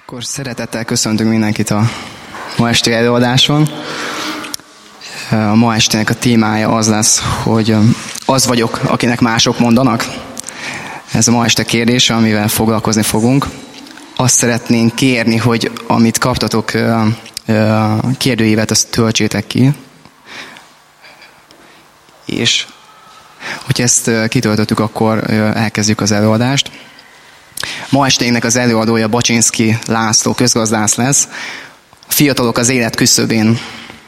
Akkor szeretettel köszöntünk mindenkit a ma esti előadáson. A ma estének a témája az lesz, hogy az vagyok, akinek mások mondanak. Ez a ma este kérdése, amivel foglalkozni fogunk. Azt szeretnénk kérni, hogy amit kaptatok kérdőívet, azt töltsétek ki. És hogyha ezt kitöltöttük, akkor elkezdjük az előadást. Ma estének az előadója Bacsinszky László közgazdász lesz. A fiatalok az élet küszöbén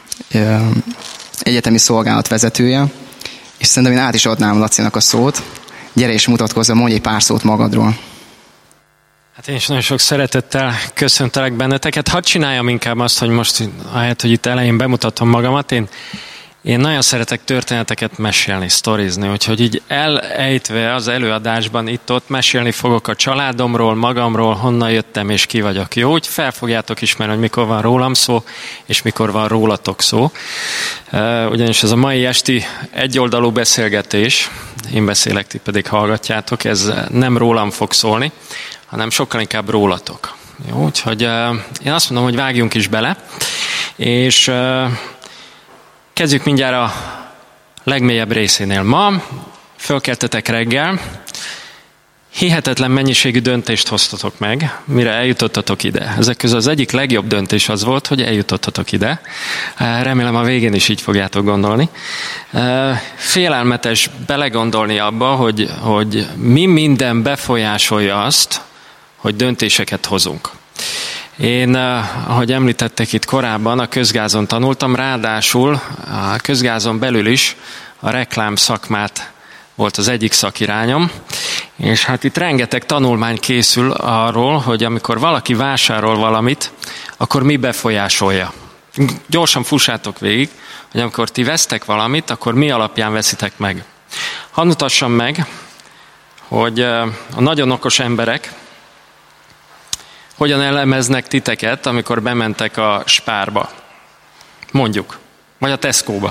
egyetemi szolgálat vezetője. És szerintem én át is adnám Lacinak a szót. Gyere és mutatkozz, mondj egy pár szót magadról. Hát én is nagyon sok szeretettel köszöntelek benneteket. Hadd csináljam inkább azt, hogy most, ahelyett, hogy itt elején bemutatom magamat, én nagyon szeretek történeteket mesélni, sztorizni, úgyhogy így elejtve az előadásban itt-ott mesélni fogok a családomról, magamról, honnan jöttem és ki vagyok. Jó, úgy fel fogjátok ismerni, hogy mikor van rólam szó, és mikor van rólatok szó. Ugyanis ez a mai esti egyoldalú beszélgetés, én beszélek, ti pedig hallgatjátok, ez nem rólam fog szólni, hanem sokkal inkább rólatok. Jó, úgyhogy én azt mondom, hogy vágjunk is bele, és kezdjük mindjárt a legmélyebb részénél. Ma fölkeltetek reggel, hihetetlen mennyiségű döntést hoztatok meg, mire eljutottatok ide. Ezek közül az egyik legjobb döntés az volt, hogy eljutottatok ide. Remélem a végén is így fogjátok gondolni. Félelmetes belegondolni abba, hogy mi minden befolyásolja azt, hogy döntéseket hozunk. Én, ahogy említettek itt korábban, a közgázon tanultam, ráadásul a közgázon belül is a reklám szakmát volt az egyik szakirányom, és hát itt rengeteg tanulmány készül arról, hogy amikor valaki vásárol valamit, akkor mi befolyásolja. Gyorsan fussátok végig, hogy amikor ti vesztek valamit, akkor mi alapján veszitek meg. Hadd mutassam meg, hogy a nagyon okos emberek hogyan elemeznek titeket, amikor bementek a Spárba, mondjuk, vagy a Tesco-ba.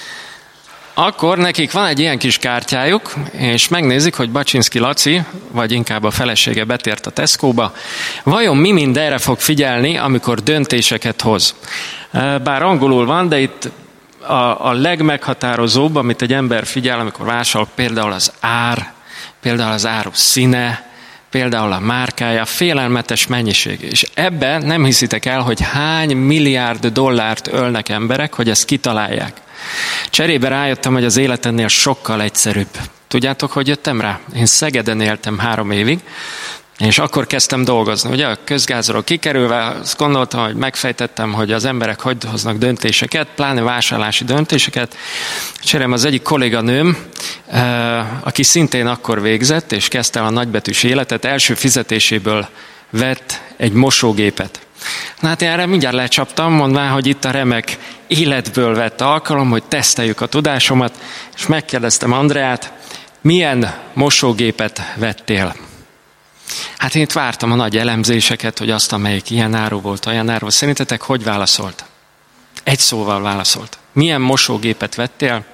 Akkor nekik van egy ilyen kis kártyájuk, és megnézik, hogy Bacsinszky Laci, vagy inkább a felesége betért a Tesco-ba, vajon mi mindenre fog figyelni, amikor döntéseket hoz. Bár angolul van, de itt a legmeghatározóbb, amit egy ember figyel, amikor vásárol, például az ár, például az áru színe, például a márkája, félelmetes mennyiség. És ebben nem hiszitek el, hogy hány milliárd dollárt ölnek emberek, hogy ezt kitalálják. Cserébe rájöttem, hogy az élet ennél sokkal egyszerűbb. Tudjátok, hogy jöttem rá? Én Szegeden éltem 3 évig, és akkor kezdtem dolgozni. Ugye a közgázról kikerülve azt gondoltam, hogy megfejtettem, hogy az emberek hogy hoznak döntéseket, pláne vásárlási döntéseket. Cserém az egyik kolléganőm, aki szintén akkor végzett, és kezdte el a nagybetűs életet, első fizetéséből vett egy mosógépet. Na hát én erre mindjárt lecsaptam, mondván, hogy itt a remek életből vett alkalom, hogy teszteljük a tudásomat, és megkérdeztem Andreát, milyen mosógépet vettél? Hát én itt vártam a nagy elemzéseket, hogy azt, amelyik ilyen áru volt, olyan áru. Szerintetek hogy válaszolt? Egy szóval válaszolt. Milyen mosógépet vettél?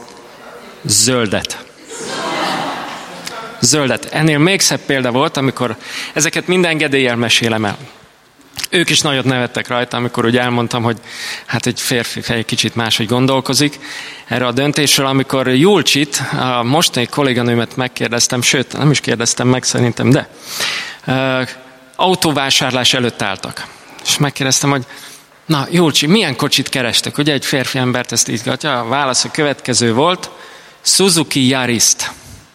Zöldet. Zöldet. Ennél még szebb példa volt, amikor ezeket minden engedéllyel mesélem el. Ők is nagyot nevettek rajta, amikor úgy elmondtam, hogy hát egy férfi fej kicsit máshogy gondolkozik erre a döntésről, amikor Julcsit, a mostani kolléganőmet megkérdeztem, sőt, nem is kérdeztem meg szerintem, de autóvásárlás előtt álltak. És megkérdeztem, hogy na Julcsi, milyen kocsit kerestek? Ugye egy férfi embert ezt izgatja, a válasz a következő volt, Suzuki Yaris-t.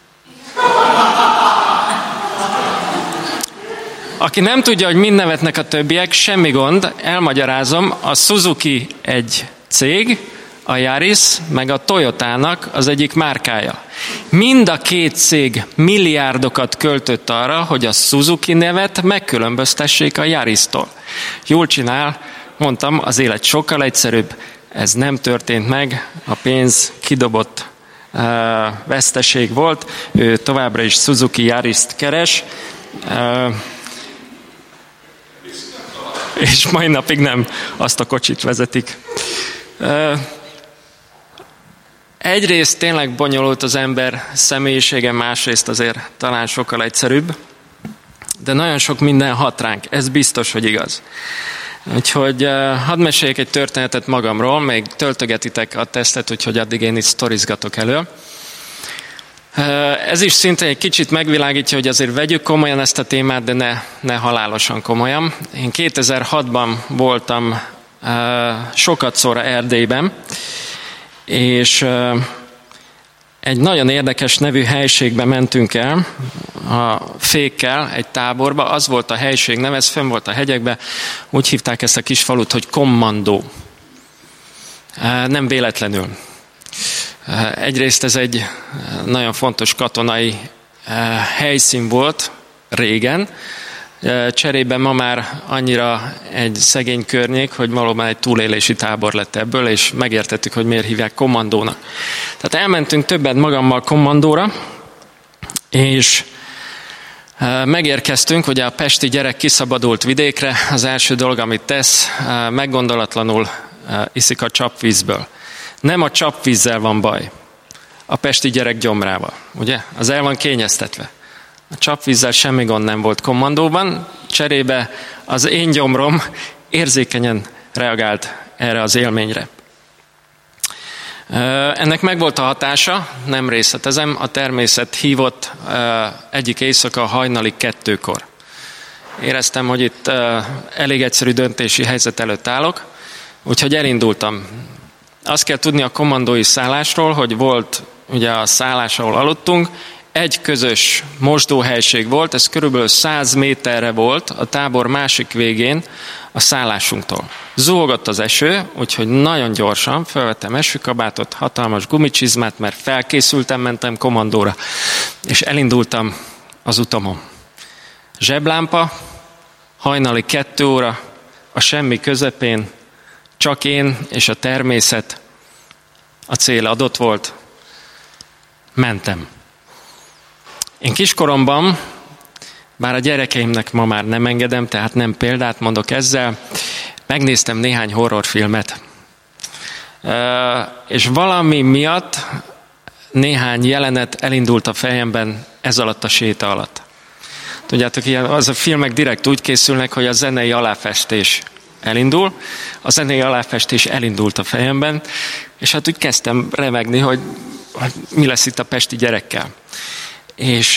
Aki nem tudja, hogy mind nevetnek a többiek, semmi gond, elmagyarázom, a Suzuki egy cég, a Yaris meg a Toyotának az egyik márkája. Mind a két cég milliárdokat költött arra, hogy a Suzuki nevet megkülönböztessék a Yaris-tól. Jól csinál, mondtam, az élet sokkal egyszerűbb, ez nem történt meg, a pénz kidobott veszteség volt, ő továbbra is Suzuki Yaris-t keres, és mai napig nem azt a kocsit vezetik. Egyrészt tényleg bonyolult az ember személyisége, másrészt azért talán sokkal egyszerűbb, de nagyon sok minden hat ránk. Ez biztos, hogy igaz. Úgyhogy hadd meséljek egy történetet magamról, még töltögetitek a tesztet, úgyhogy addig én itt sztorizgatok elő. Ez is szintén egy kicsit megvilágítja, hogy azért vegyük komolyan ezt a témát, de ne halálosan komolyan. Én 2006-ban voltam sokadszor Erdélyben, és egy nagyon érdekes nevű helységbe mentünk el a fékkel egy táborba. Az volt a helység neve, ez fönn volt a hegyekbe. Úgy hívták ezt a kis falut, hogy Kommandó. Nem véletlenül. Egyrészt ez egy nagyon fontos katonai helyszín volt régen. Cserében ma már annyira egy szegény környék, hogy valóban egy túlélési tábor lett ebből, és megértettük, hogy miért hívják kommandónak. Tehát elmentünk többet magammal kommandóra, és megérkeztünk, ugye a pesti gyerek kiszabadult vidékre, az első dolog, amit tesz, meggondolatlanul iszik a csapvízből. Nem a csapvízzel van baj, a pesti gyerek gyomrával, ugye? Az el van kényeztetve. A csapvízzel semmi gond nem volt kommandóban, cserébe az én gyomrom érzékenyen reagált erre az élményre. Ennek megvolt a hatása, nem részletezem, a természet hívott egyik éjszaka hajnali 2-kor. Éreztem, hogy itt elég egyszerű döntési helyzet előtt állok, úgyhogy elindultam. Azt kell tudni a kommandói szállásról, hogy volt ugye a szállás, ahol aludtunk, egy közös mosdóhelység volt, ez körülbelül 100 méterre volt a tábor másik végén a szállásunktól. Zuhogott az eső, úgyhogy nagyon gyorsan felvettem esőkabátot, hatalmas gumicsizmát, mert felkészültem, mentem kommandóra, és elindultam az utamon. Zseblámpa, hajnali 2 óra, a semmi közepén, csak én és a természet, a cél adott volt, mentem. Én kiskoromban, bár a gyerekeimnek ma már nem engedem, tehát nem példát mondok ezzel, megnéztem néhány horrorfilmet. És valami miatt néhány jelenet elindult a fejemben ez alatt a séta alatt. Tudjátok, az a filmek direkt úgy készülnek, hogy a zenei aláfestés elindul. A zenei aláfestés elindult a fejemben, és hát úgy kezdtem remegni, hogy mi lesz itt a pesti gyerekkel. És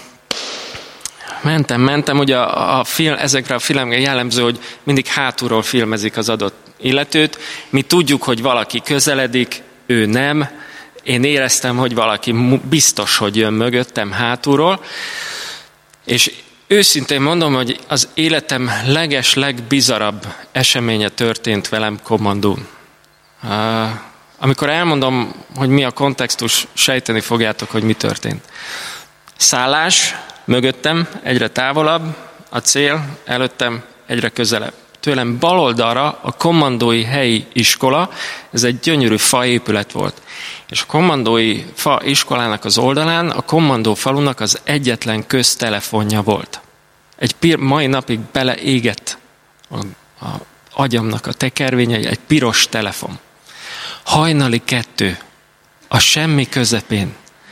mentem, ugye ezekre a filmekre jellemző, hogy mindig hátulról filmezik az adott illetőt. Mi tudjuk, hogy valaki közeledik, ő nem. Én éreztem, hogy valaki biztos, hogy jön mögöttem hátulról. És őszintén mondom, hogy az életem legbizarabb eseménye történt velem kommandón. Amikor elmondom, hogy mi a kontextus, sejteni fogjátok, hogy mi történt. Szállás, mögöttem egyre távolabb, a cél előttem egyre közelebb. Tőlem bal oldalra a kommandói helyi iskola, ez egy gyönyörű faépület volt. És a kommandói fa iskolának az oldalán a kommandó falunak az egyetlen köztelefonja volt. Mai napig beleégett a agyamnak a tekervényei, egy piros telefon. Hajnali 2, a semmi közepén.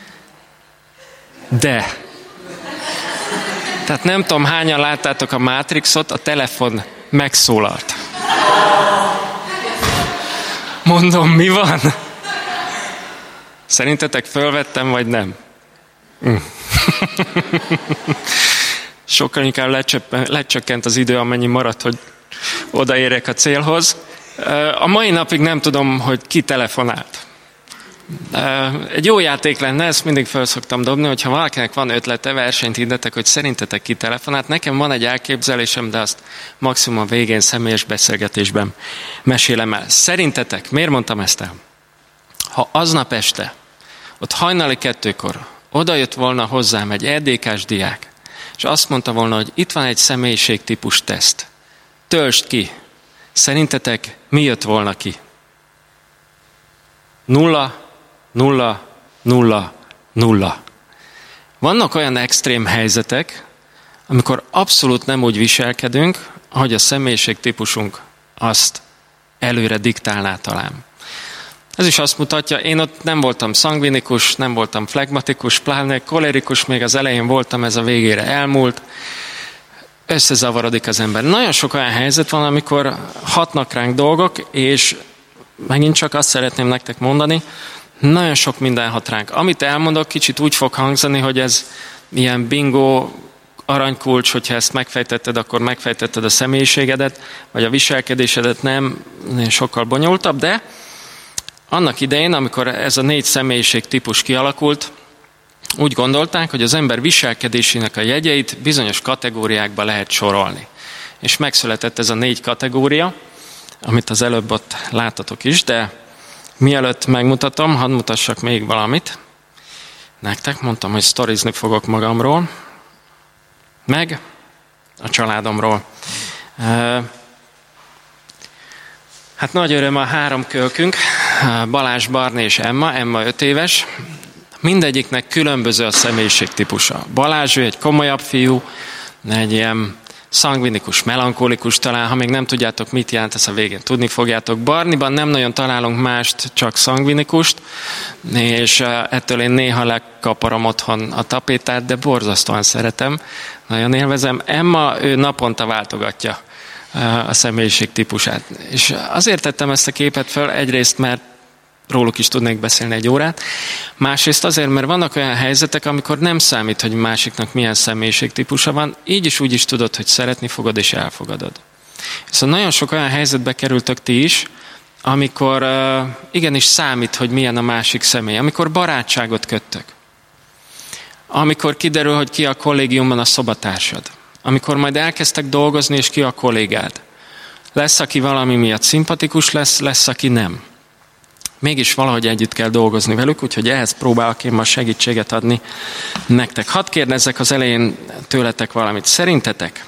De, tehát nem tudom, hányan láttátok a Matrixot, a telefon megszólalt. Mondom, mi van? Szerintetek fölvettem, vagy nem? Sokkal inkább lecsökkent az idő, amennyi maradt, hogy odaérjek a célhoz. A mai napig nem tudom, hogy ki telefonált. Egy jó játék lenne, ezt mindig fel szoktam dobni, hogyha valakinek van ötlete, versenyt hirdetek, hogy szerintetek ki telefonált. Nekem van egy elképzelésem, de azt maximum a végén személyes beszélgetésben mesélem el. Szerintetek, miért mondtam ezt el? Ha aznap este, ott hajnali 2-kor oda jött volna hozzám egy EDK-s diák, és azt mondta volna, hogy itt van egy személyiségtípus teszt. Töltsd ki. Szerintetek mi jött volna ki? 0, 0, 0, 0. Vannak olyan extrém helyzetek, amikor abszolút nem úgy viselkedünk, ahogy a személyiségtípusunk azt előre diktálná talán. Ez is azt mutatja, én ott nem voltam szangvinikus, nem voltam flegmatikus, pláne kolerikus, még az elején voltam, ez a végére elmúlt. összezavarodik az ember. Nagyon sok olyan helyzet van, amikor hatnak ránk dolgok, és megint csak azt szeretném nektek mondani, nagyon sok minden hat ránk. Amit elmondok, kicsit úgy fog hangzani, hogy ez ilyen bingo, aranykulcs, hogyha ezt megfejtetted, akkor megfejtetted a személyiségedet, vagy a viselkedésédet, nem, sokkal bonyolultabb, de annak idején, amikor ez a 4 személyiség típus kialakult, úgy gondolták, hogy az ember viselkedésének a jegyeit bizonyos kategóriákba lehet sorolni. És megszületett ez a 4 kategória, amit az előbb ott láttatok is, de mielőtt megmutatom, hadd mutassak még valamit. Nektek mondtam, hogy sztorizni fogok magamról, meg a családomról. Hát nagy öröm a 3 kölkünk, Balázs, Barni és Emma. Emma 5 éves. Mindegyiknek különböző a személyiségtípusa. Balázs, ő egy komolyabb fiú, egy ilyen szangvinikus, melankolikus talán, ha még nem tudjátok, mit jelent, ezt a végén tudni fogjátok. Barniban nem nagyon találunk mást, csak szangvinikust, és ettől én néha lekaparom otthon a tapétát, de borzasztóan szeretem, nagyon élvezem. Emma, ő naponta váltogatja a személyiség típusát. És azért tettem ezt a képet föl, egyrészt, mert róluk is tudnék beszélni egy órát. Másrészt azért, mert vannak olyan helyzetek, amikor nem számít, hogy másiknak milyen személyiségtípusa van, így is úgy is tudod, hogy szeretni fogod és elfogadod. Szóval nagyon sok olyan helyzetbe kerültök ti is, amikor igenis számít, hogy milyen a másik személy, amikor barátságot köttök, amikor kiderül, hogy ki a kollégiumban a szobatársad, amikor majd elkezdtek dolgozni, és ki a kollégád. Lesz, aki valami miatt szimpatikus lesz, aki nem. Mégis valahogy együtt kell dolgozni velük, úgyhogy ehhez próbálok én ma segítséget adni nektek. Hadd kérdezzek az elején tőletek valamit. Szerintetek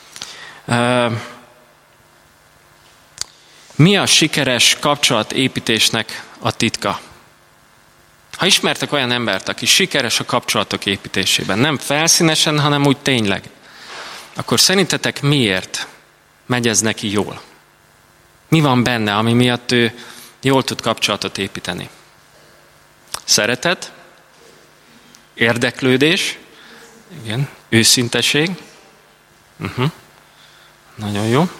mi a sikeres kapcsolatépítésnek a titka? Ha ismertek olyan embert, aki sikeres a kapcsolatok építésében, nem felszínesen, hanem úgy tényleg, akkor szerintetek miért megy ez neki jól? Mi van benne, ami miatt ő jól tud kapcsolatot építeni? Szeretet, érdeklődés, igen, őszinteség. Nagyon jó.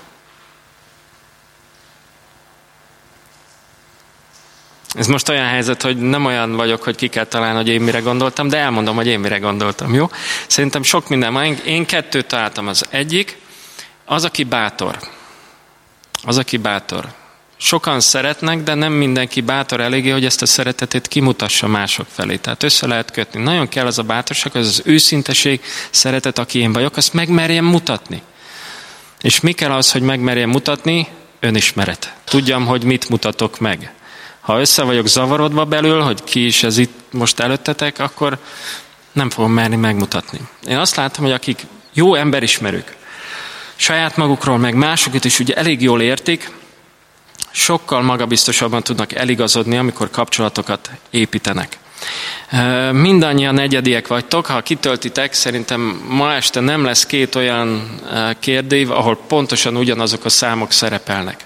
Ez most olyan helyzet, hogy nem olyan vagyok, hogy ki kell találni, hogy én mire gondoltam, de elmondom, hogy én mire gondoltam, jó? Szerintem sok minden van. Én 2 találtam. Az egyik, az, aki bátor. Az, aki bátor. Sokan szeretnek, de nem mindenki bátor eléggé, hogy ezt a szeretetét kimutassa mások felé. Tehát össze lehet kötni. Nagyon kell az a bátorság, az őszinteség, szeretet, aki én vagyok, azt megmerjem mutatni. És mi kell az, hogy megmerjem mutatni? Önismeret. Tudjam, hogy mit mutatok meg. Ha össze vagyok zavarodva belül, hogy ki is ez itt most előttetek, akkor nem fogom merni megmutatni. Én azt látom, hogy akik jó emberismerők, saját magukról, meg másokat is ugye elég jól értik, sokkal magabiztosabban tudnak eligazodni, amikor kapcsolatokat építenek. Mindannyian egyediek vagytok, ha kitöltitek, szerintem ma este nem lesz 2 olyan kérdév, ahol pontosan ugyanazok a számok szerepelnek.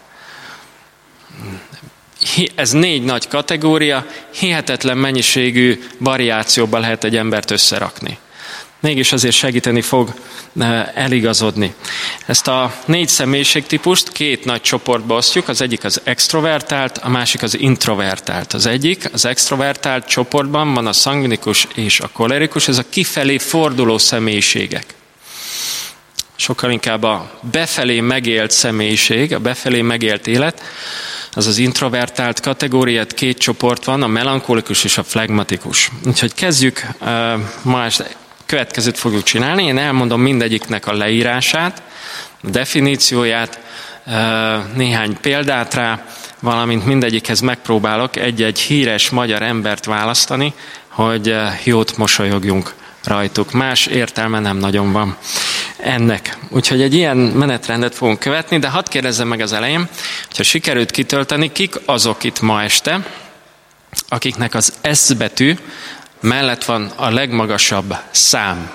Ez 4 nagy kategória, hihetetlen mennyiségű variációban lehet egy embert összerakni. Mégis azért segíteni fog eligazodni. Ezt a 4 személyiségtípust 2 nagy csoportba osztjuk, az egyik az extrovertált, a másik az introvertált. Az egyik, az extrovertált csoportban van a szangvinikus és a kolerikus, ez a kifelé forduló személyiségek. Sokkal inkább a befelé megélt személyiség, a befelé megélt élet, az az introvertált kategóriát, 2 csoport van, a melankolikus és a flegmatikus. Úgyhogy kezdjük, ma este következőt fogjuk csinálni. Én elmondom mindegyiknek a leírását, a definícióját, néhány példát rá, valamint mindegyikhez megpróbálok egy-egy híres magyar embert választani, hogy jót mosolyogjunk rajtuk. Más értelme nem nagyon van ennek. Úgyhogy egy ilyen menetrendet fogunk követni, de hadd kérdezzem meg az elején, hogyha sikerült kitölteni, kik azok itt ma este, akiknek az S betű mellett van a legmagasabb szám.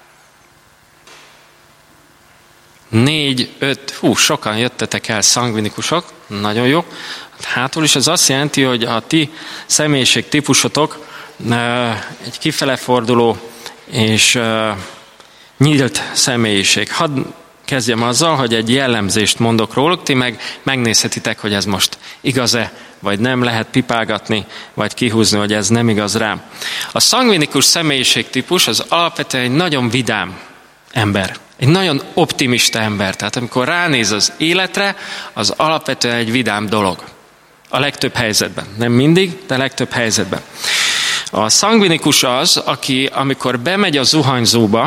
4, 5, sokan jöttetek el szangvinikusok, nagyon jó. Hátul is ez azt jelenti, hogy a ti személyiség típusotok egy kifeleforduló és nyílt személyiség. Hadd Kezdjem azzal, hogy egy jellemzést mondok róluk, ti meg megnézhetitek, hogy ez most igaz-e, vagy nem, lehet pipálgatni, vagy kihúzni, hogy ez nem igaz rám. A szangvinikus személyiségtípus az alapvetően egy nagyon vidám ember, egy nagyon optimista ember. Tehát amikor ránéz az életre, az alapvetően egy vidám dolog. A legtöbb helyzetben. Nem mindig, de a legtöbb helyzetben. A szangvinikus az, aki amikor bemegy a zuhanyzóba,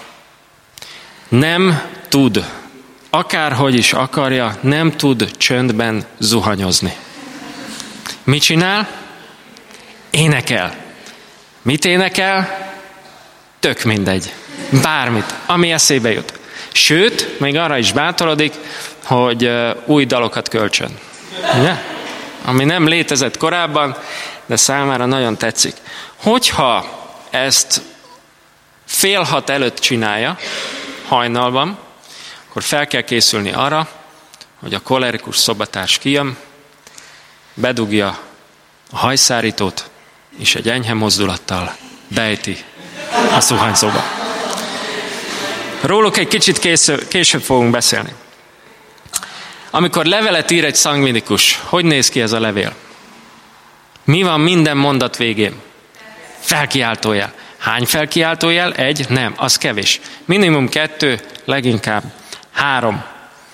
nem tud, akárhogy is akarja, nem tud csöndben zuhanyozni. Mit csinál? Énekel. Mit énekel? Tök mindegy. Bármit, ami eszébe jut. Sőt, még arra is bátorodik, hogy új dalokat kölcsön. Ugye? Ami nem létezett korábban, de számára nagyon tetszik. Hogyha ezt 5:30 előtt csinálja, hajnalban, akkor fel kell készülni arra, hogy a kolerikus szobatárs kijön, bedugja a hajszárítót, és egy enyhe mozdulattal beejti a zuhanyzóba. Róluk egy kicsit később fogunk beszélni. Amikor levelet ír egy szangvinikus, hogy néz ki ez a levél? Mi van minden mondat végén? Felkiáltójel. Hány felkiáltójel? 1? Nem, az kevés. Minimum 2, leginkább 3.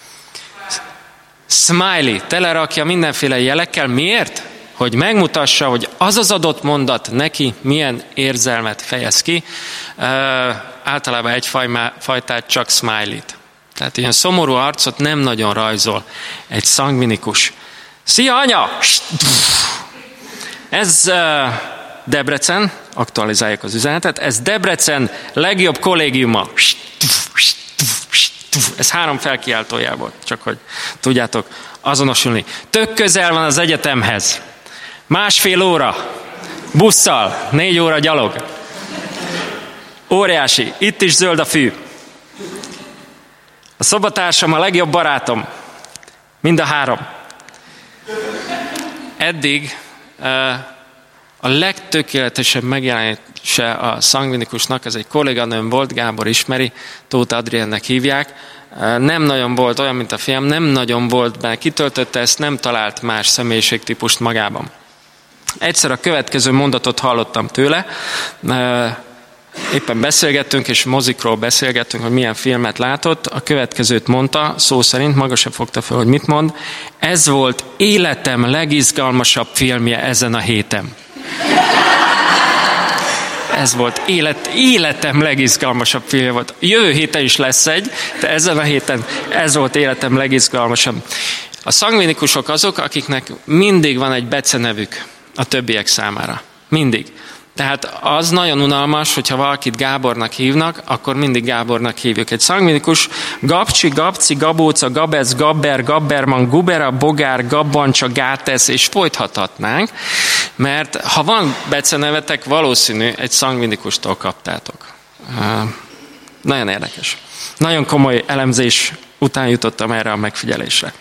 Smiley, telerakja mindenféle jelekkel. Miért? Hogy megmutassa, hogy az az adott mondat neki milyen érzelmet fejez ki. Általában egy fajtát, csak smiley-t. Tehát ilyen szomorú arcot nem nagyon rajzol egy szangvinikus. Szia, anya! Ez Debrecen, aktualizáljuk az üzenetet, ez Debrecen legjobb kollégiuma. Ez 3 felkiáltójából, csak hogy tudjátok azonosulni. Tök közel van az egyetemhez. 1,5 óra busszal, 4 óra gyalog. Óriási, itt is zöld a fű. A szobatársam a legjobb barátom. Mind a 3. Eddig a legtökéletesebb megjelenése a szangvinikusnak, ez egy kolléganőm volt, Gábor ismeri, Tóth Adriennek hívják. Nem nagyon volt olyan, mint a fiam, nem nagyon volt benne, kitöltötte ezt, nem talált más személyiségtípust magában. Egyszer a következő mondatot hallottam tőle, éppen beszélgettünk, és mozikról beszélgettünk, hogy milyen filmet látott. A következőt mondta, szó szerint, maga sem fogta fel, hogy mit mond. Ez volt életem legizgalmasabb filmje ezen a héten. Ez volt életem legizgalmasabb filmje volt. Jövő héten is lesz egy, de ezen a héten ez volt életem legizgalmasabb. A szangvinikusok azok, akiknek mindig van egy becenevük a többiek számára. Mindig. Tehát az nagyon unalmas, hogyha valakit Gábornak hívnak, akkor mindig Gábornak hívjuk. Egy szangvinikus Gabcsi, Gabci, Gabóca, Gabec, Gabber, Gabberman, Gubera, Bogár, Gabbancsa, Gátesz, és folytathatnánk, mert ha van becenevetek, valószínű egy szangvinikustól kaptátok. Nagyon érdekes. Nagyon komoly elemzés után jutottam erre a megfigyelésre.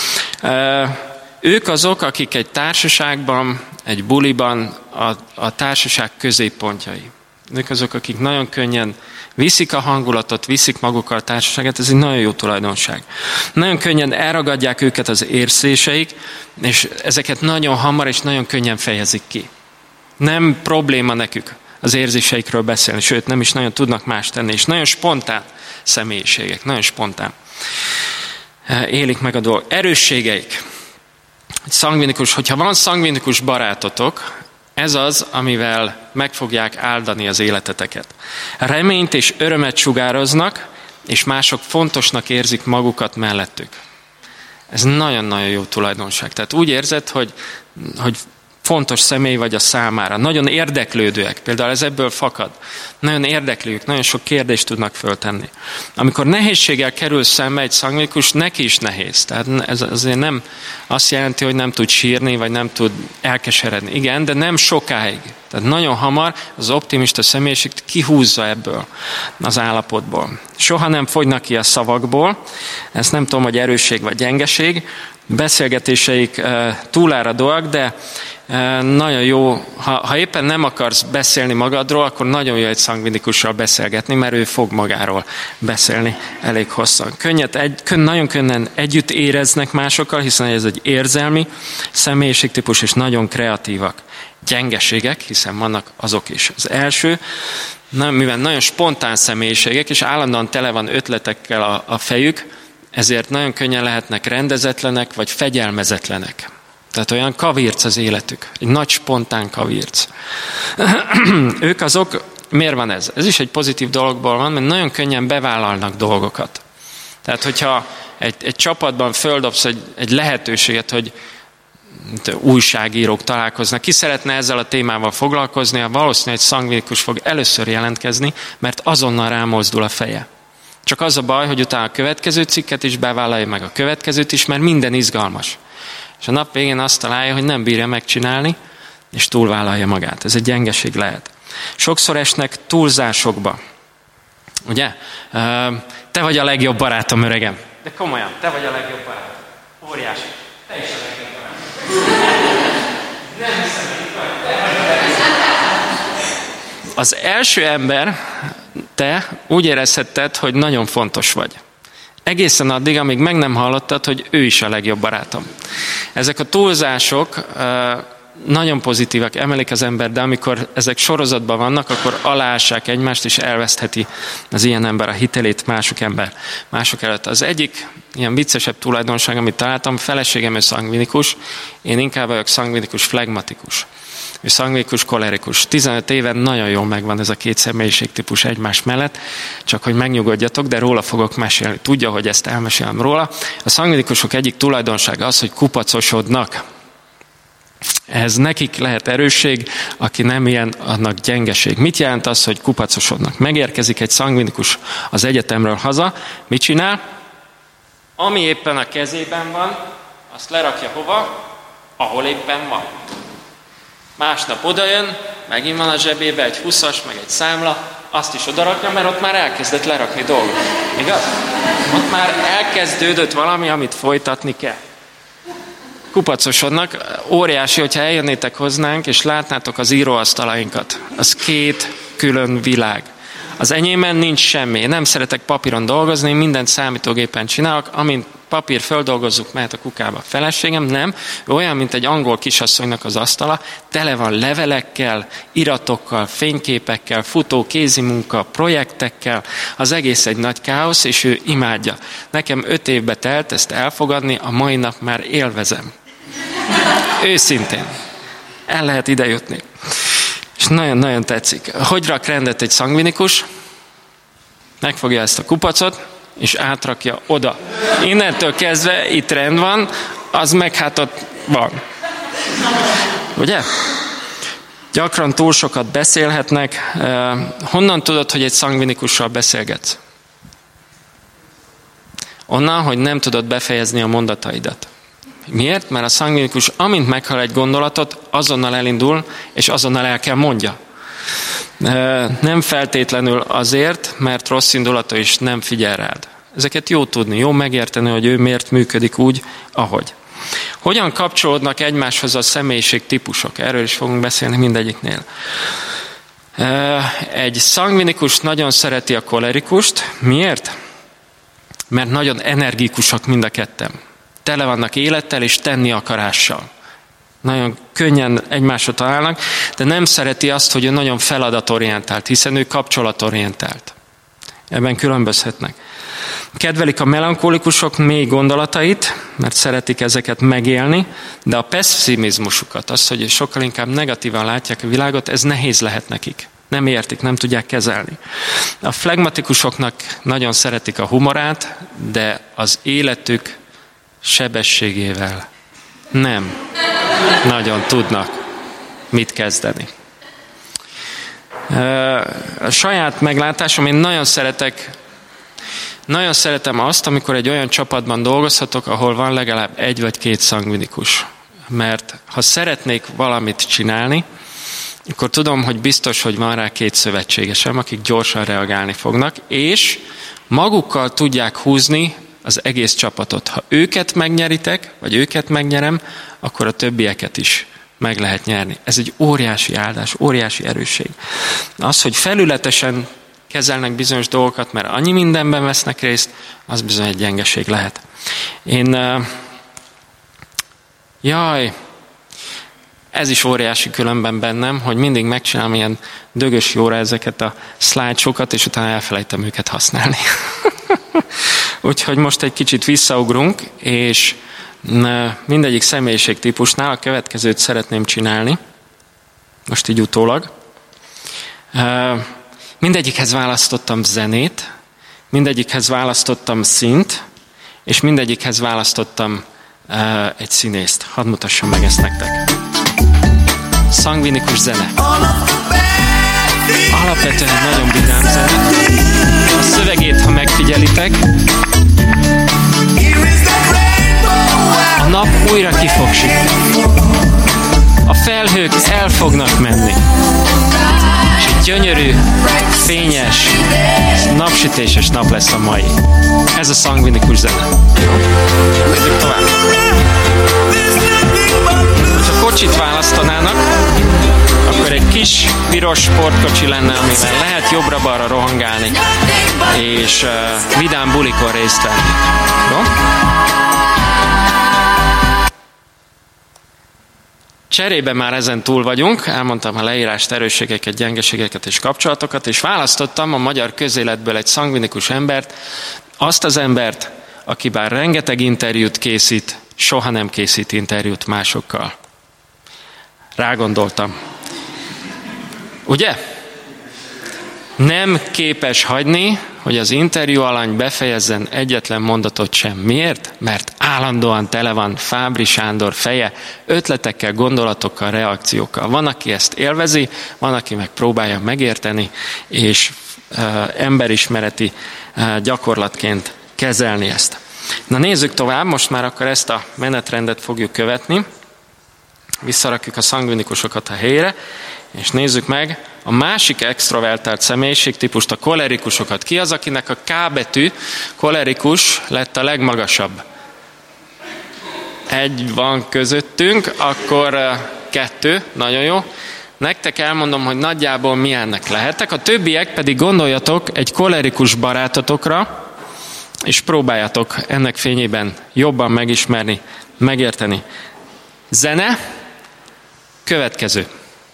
Ők azok, akik egy társaságban, egy buliban a társaság középpontjai. Ők azok, akik nagyon könnyen viszik a hangulatot, viszik magukkal a társaságot, ez egy nagyon jó tulajdonság. Nagyon könnyen elragadják őket az érzéseik, és ezeket nagyon hamar és nagyon könnyen fejezik ki. Nem probléma nekük az érzéseikről beszélni, sőt nem is nagyon tudnak más tenni, és nagyon spontán személyiségek, nagyon spontán. Élik meg a dolgot. Erősségeik. Szangvinikus, hogyha van szangvinikus barátotok, ez az, amivel meg fogják áldani az életeteket. Reményt és örömet sugároznak, és mások fontosnak érzik magukat mellettük. Ez nagyon-nagyon jó tulajdonság. Tehát úgy érzed, hogy fontos személy vagy a számára. Nagyon érdeklődőek. Például ez ebből fakad. Nagyon érdeklők, nagyon sok kérdést tudnak föltenni. Amikor nehézséggel kerül szembe egy szangvinikus, neki is nehéz. Tehát ez azért nem azt jelenti, hogy nem tud sírni, vagy nem tud elkeseredni. Igen, de nem sokáig. Tehát nagyon hamar az optimista személyiség kihúzza ebből az állapotból. Soha nem fogynak ki a szavakból. Ezt nem tudom, hogy erősség vagy gyengeség. Beszélgetéseik túláradóak, de nagyon jó, ha éppen nem akarsz beszélni magadról, akkor nagyon jó egy szangvinikussal beszélgetni, mert ő fog magáról beszélni elég hosszan. Nagyon könnyen együtt éreznek másokkal, hiszen ez egy érzelmi személyiségtípus, és nagyon kreatívak. Gyengeségek, hiszen vannak azok is. Az első, mivel nagyon spontán személyiségek, és állandóan tele van ötletekkel a fejük, ezért nagyon könnyen lehetnek rendezetlenek, vagy fegyelmezetlenek. Tehát olyan kavirc az életük. Egy nagy spontán kavirc. Ők azok, miért van ez? Ez is egy pozitív dologból van, mert nagyon könnyen bevállalnak dolgokat. Tehát, hogyha egy csapatban földobsz egy lehetőséget, hogy újságírók találkoznak, ki szeretne ezzel a témával foglalkozni, valószínűleg egy szangvinikus fog először jelentkezni, mert azonnal rámozdul a feje. Csak az a baj, hogy utána a következő cikket is bevállalja, meg a következőt is, mert minden izgalmas. És a nap végén azt találja, hogy nem bírja megcsinálni, és túlvállalja magát. Ez egy gyengeség lehet. Sokszor esnek túlzásokba. Ugye? Te vagy a legjobb barátom, öregem. De komolyan, te vagy a legjobb barátom. Óriási. Te is a legjobb barátom. Nem hiszem, hogy itt vagy. Az első ember, te úgy érezhetted, hogy nagyon fontos vagy. Egészen addig, amíg meg nem hallottad, hogy ő is a legjobb barátom. Ezek a túlzások nagyon pozitívak, emelik az embert, de amikor ezek sorozatban vannak, akkor aláássák egymást, és elvesztheti az ilyen ember a hitelét mások előtt. Az egyik ilyen viccesebb tulajdonság, amit találtam, feleségem ő szangvinikus, én inkább vagyok szangvinikus flegmatikus. Ő szangvinikus kolerikus. 15 éven nagyon jól megvan ez a két személyiségtípus egymás mellett, csak hogy megnyugodjatok, de róla fogok mesélni. Tudja, hogy ezt elmesélem róla. A szangvinikusok egyik tulajdonsága az, hogy kupacosodnak. Ez nekik lehet erősség, aki nem ilyen, annak gyengeség. Mit jelent az, hogy kupacosodnak? Megérkezik egy szangvinikus az egyetemről haza, mit csinál? Ami éppen a kezében van, azt lerakja hova? Ahol éppen van. Másnap odajön, megint van a zsebébe egy 20-as, meg egy számla, azt is odarakja, mert ott már elkezdett lerakni dolgot. Igaz? Ott már elkezdődött valami, amit folytatni kell. Kupacosodnak. Óriási, hogyha eljönnétek hozzánk, és látnátok az íróasztalainkat. Az két külön világ. Az enyémen nincs semmi. Én nem szeretek papíron dolgozni, mindent számítógépen csinálok, amint papír földolgozzuk, mehet a kukába. Feleségem nem, ő olyan, mint egy angol kisasszonynak az asztala, tele van levelekkel, iratokkal, fényképekkel, futó kézimunka, projektekkel, az egész egy nagy káosz, és ő imádja. Nekem 5 évbe telt ezt elfogadni, a mai nap már élvezem. Őszintén. El lehet ide jutni. És nagyon-nagyon tetszik. Hogy rak rendet egy szangvinikus? Megfogja ezt a kupacot, és átrakja oda. Innentől kezdve itt rend van, az meg hát ott van. Ugye? Gyakran túl sokat beszélhetnek. Honnan tudod, hogy egy szangvinikussal beszélgetsz? Onnan, hogy nem tudod befejezni a mondataidat. Miért? Mert a szangvinikus, amint meghal egy gondolatot, azonnal elindul, és azonnal el kell mondja. Nem feltétlenül azért, mert rossz indulatú is nem figyel rád. Ezeket jó tudni, jó megérteni, hogy ő miért működik úgy, ahogy. Hogyan kapcsolódnak egymáshoz a személyiség típusok? Erről is fogunk beszélni mindegyiknél. Egy szangvinikus nagyon szereti a kolerikust. Miért? Mert nagyon energikusak mind a ketten. Tele vannak élettel és tenni akarással. Nagyon könnyen egymásra találnak, de nem szereti azt, hogy ő nagyon feladatorientált, hiszen ő kapcsolatorientált. Ebben különbözhetnek. Kedvelik a melankolikusok mély gondolatait, mert szeretik ezeket megélni, de a pessimizmusukat, az, hogy sokkal inkább negatívan látják a világot, ez nehéz lehet nekik. Nem értik, nem tudják kezelni. A flegmatikusoknak nagyon szeretik a humorát, de az életük sebességével nem nagyon tudnak mit kezdeni. A saját meglátásom, én nagyon szeretem azt, amikor egy olyan csapatban dolgozhatok, ahol van legalább 1 vagy 2 szangvinikus. Mert ha szeretnék valamit csinálni, akkor tudom, hogy biztos, hogy van rá 2 szövetségesem, akik gyorsan reagálni fognak, és magukkal tudják húzni az egész csapatot. Ha őket megnyeritek, vagy őket megnyerem, akkor a többieket is meg lehet nyerni. Ez egy óriási áldás, óriási erősség. Az, hogy felületesen kezelnek bizonyos dolgokat, mert annyi mindenben vesznek részt, az bizony egy gyengeség lehet. Ez is óriási különben bennem, hogy mindig megcsinálom ilyen dögös jóra ezeket a slide-sokat, és utána elfelejtem őket használni. Úgyhogy most egy kicsit visszaugrunk, és mindegyik személyiségtípusnál a következőt szeretném csinálni. Most így utólag. Mindegyikhez választottam zenét, mindegyikhez választottam színt, és mindegyikhez választottam egy színészt. Hadd mutassam meg ezt nektek. Szangvinikus zene. Alapvetően egy nagyon vidám zene. A szövegét, ha megfigyelitek, a nap újra ki fog sütni. A felhők el fognak menni. És egy gyönyörű, fényes, napsütéses nap lesz a mai. Ez a szangvinikus zene. Nézzük tovább. Ha kocsit választanának, akkor egy kis piros sportkocsi lenne, amivel lehet jobbra-balra rohangálni, és vidám bulikon részt venni. Jó? Cserébe már ezen túl vagyunk, elmondtam a leírást, erősségeket, gyengeségeket és kapcsolatokat, és választottam a magyar közéletből egy szangvinikus embert, azt az embert, aki bár rengeteg interjút készít, soha nem készít interjút másokkal. Rágondoltam. Ugye? Nem képes hagyni, hogy az interjú alany befejezzen egyetlen mondatot sem. Miért? Mert állandóan tele van Fábry Sándor feje ötletekkel, gondolatokkal, reakciókkal. Van, aki ezt élvezi, van, aki meg próbálja megérteni, és emberismereti gyakorlatként kezelni ezt. Na nézzük tovább, most már akkor ezt a menetrendet fogjuk követni. Visszarakjuk a szangvinikusokat a helyére, és nézzük meg a másik extrovertált személyiségtípust, a kolerikusokat. Ki az, akinek a K betű, kolerikus lett a legmagasabb? Egy van közöttünk, akkor 2, nagyon jó. Nektek elmondom, hogy nagyjából milyennek lehetek. A többiek pedig gondoljatok egy kolerikus barátotokra, és próbáljátok ennek fényében jobban megismerni, megérteni. Zene, következő.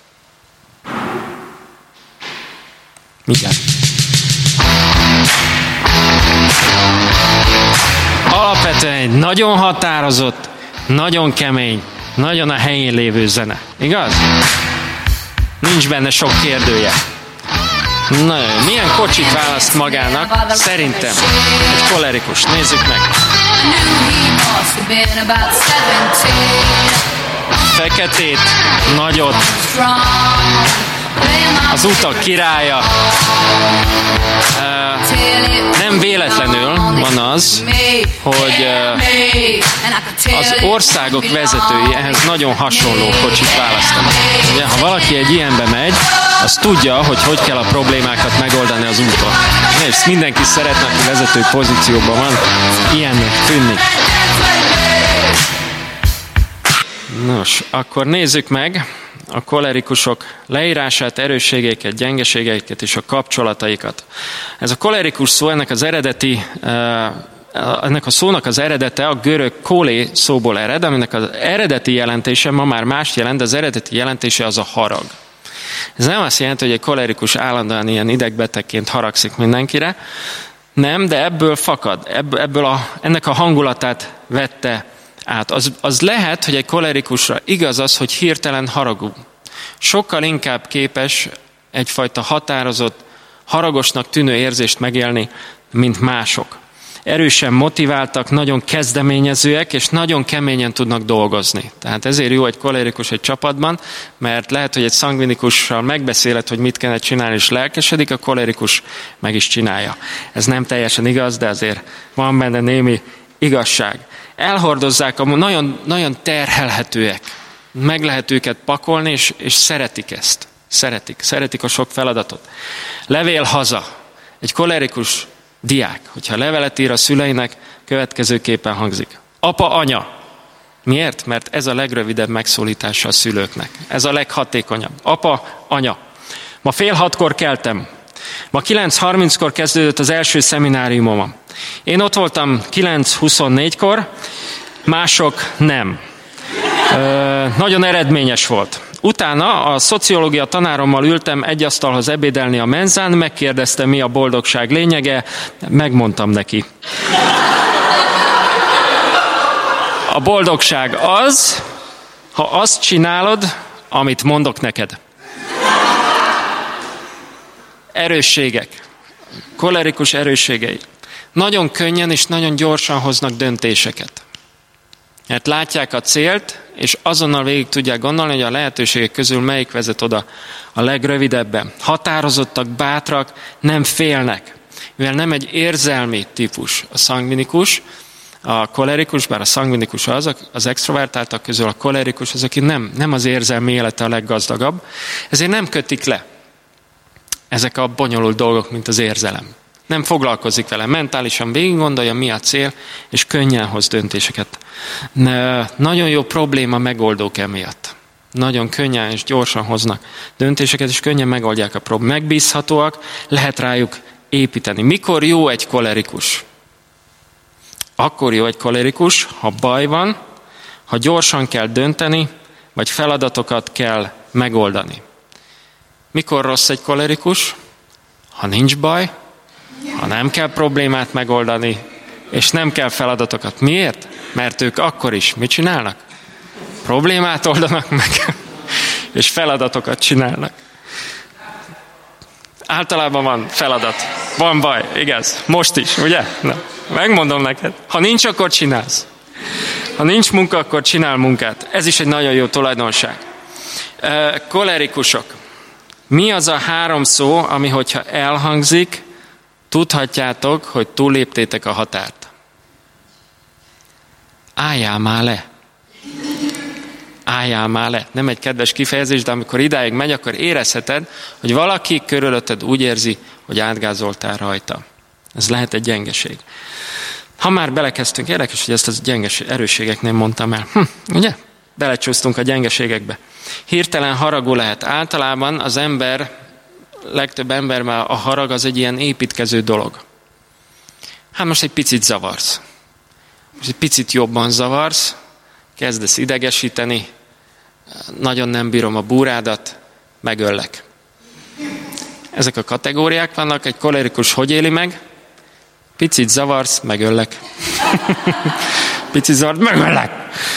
Mindjárt. Alapvetően egy nagyon határozott, nagyon kemény, nagyon a helyén lévő zene. Igaz? Nincs benne sok kérdője. Na jó, milyen kocsit választ magának? Szerintem egy kolerikus. Nézzük meg. Feketét, nagyot, az utak királya. Nem véletlenül van az, hogy az országok vezetői ehhez nagyon hasonló kocsit választanak. Ugye, ha valaki egy ilyenbe megy, az tudja, hogy kell a problémákat megoldani az úton. És mindenki szeretne, aki vezető pozícióban van, ilyennek tűnni. Nos, akkor nézzük meg a kolerikusok leírását, erősségeiket, gyengeségeiket és a kapcsolataikat. Ez a kolerikus szó, ennek a szónak az eredete a görög kólé szóból ered, aminek az eredeti jelentése ma már más jelent, de az eredeti jelentése az a harag. Ez nem azt jelenti, hogy egy kolerikus állandóan ilyen idegbetegként haragszik mindenkire, nem, de ebből fakad, ennek a hangulatát vette át. Az lehet, hogy egy kolerikusra igaz az, hogy hirtelen haragú. Sokkal inkább képes egyfajta határozott, haragosnak tűnő érzést megélni, mint mások. Erősen motiváltak, nagyon kezdeményezőek, és nagyon keményen tudnak dolgozni. Tehát ezért jó egy kolerikus egy csapatban, mert lehet, hogy egy szangvinikussal megbeszéled, hogy mit kellene csinálni, és lelkesedik, a kolerikus meg is csinálja. Ez nem teljesen igaz, de azért van benne némi igazság. Elhordozzák, nagyon, nagyon terhelhetőek. Meg lehet őket pakolni, és szeretik ezt. Szeretik a sok feladatot. Levél haza. Egy kolerikus diák, hogyha levelet ír a szüleinek, következőképpen hangzik. Apa, anya. Miért? Mert ez a legrövidebb megszólítása a szülőknek. Ez a leghatékonyabb. Apa, anya. Ma 5:30 keltem. Ma 9:30 kezdődött az első szemináriumom. Én ott voltam 9:24, mások nem. Nagyon eredményes volt. Utána a szociológia tanárommal ültem egy asztalhoz ebédelni a menzán, megkérdezte, mi a boldogság lényege, megmondtam neki. A boldogság az, ha azt csinálod, amit mondok neked. Erősségek. Kolerikus erősségei. Nagyon könnyen és nagyon gyorsan hoznak döntéseket. Mert látják a célt, és azonnal végig tudják gondolni, hogy a lehetőségek közül melyik vezet oda a legrövidebben. Határozottak, bátrak, nem félnek. Mivel nem egy érzelmi típus a szangvinikus, a kolerikus, bár a szangvinikus az extrovertáltak közül, a kolerikus az, aki nem az érzelmi élete a leggazdagabb, ezért nem kötik le ezek a bonyolult dolgok, mint az érzelem. Nem foglalkozik vele, mentálisan végig gondolja, mi a cél, és könnyen hoz döntéseket. Nagyon jó probléma megoldók emiatt. Nagyon könnyen és gyorsan hoznak döntéseket, és könnyen megoldják a problémát. Megbízhatóak, lehet rájuk építeni. Mikor jó egy kolerikus? Akkor jó egy kolerikus, ha baj van, ha gyorsan kell dönteni, vagy feladatokat kell megoldani. Mikor rossz egy kolerikus? Ha nincs baj, ha nem kell problémát megoldani, és nem kell feladatokat. Miért? Mert ők akkor is mit csinálnak? Problémát oldanak meg, és feladatokat csinálnak. Általában van feladat. Van baj, igaz? Most is, ugye? Na, megmondom neked. Ha nincs, akkor csinálsz. Ha nincs munka, akkor csinál munkát. Ez is egy nagyon jó tulajdonság. Kolerikusok. Mi az a 3 szó, ami hogyha elhangzik, tudhatjátok, hogy túlléptétek a határt? Álljál már le. Álljál már le. Nem egy kedves kifejezés, de amikor idáig megy, akkor érezheted, hogy valaki körülötted úgy érzi, hogy átgázoltál rajta. Ez lehet egy gyengeség. Ha már belekezdtünk, érdekes, hogy ezt az erősségeknél mondtam el. Ugye? Belecsúsztunk a gyengeségekbe. Hirtelen haragú lehet. Általában az legtöbb emberben a harag az egy ilyen építkező dolog. Hát most egy picit zavarsz. Most egy picit jobban zavarsz, kezdesz idegesíteni, nagyon nem bírom a búrádat, megöllek. Ezek a kategóriák vannak, egy kolerikus hogy éli meg? Picit zavarsz, megöllek. Picit zavarsz, megöllek.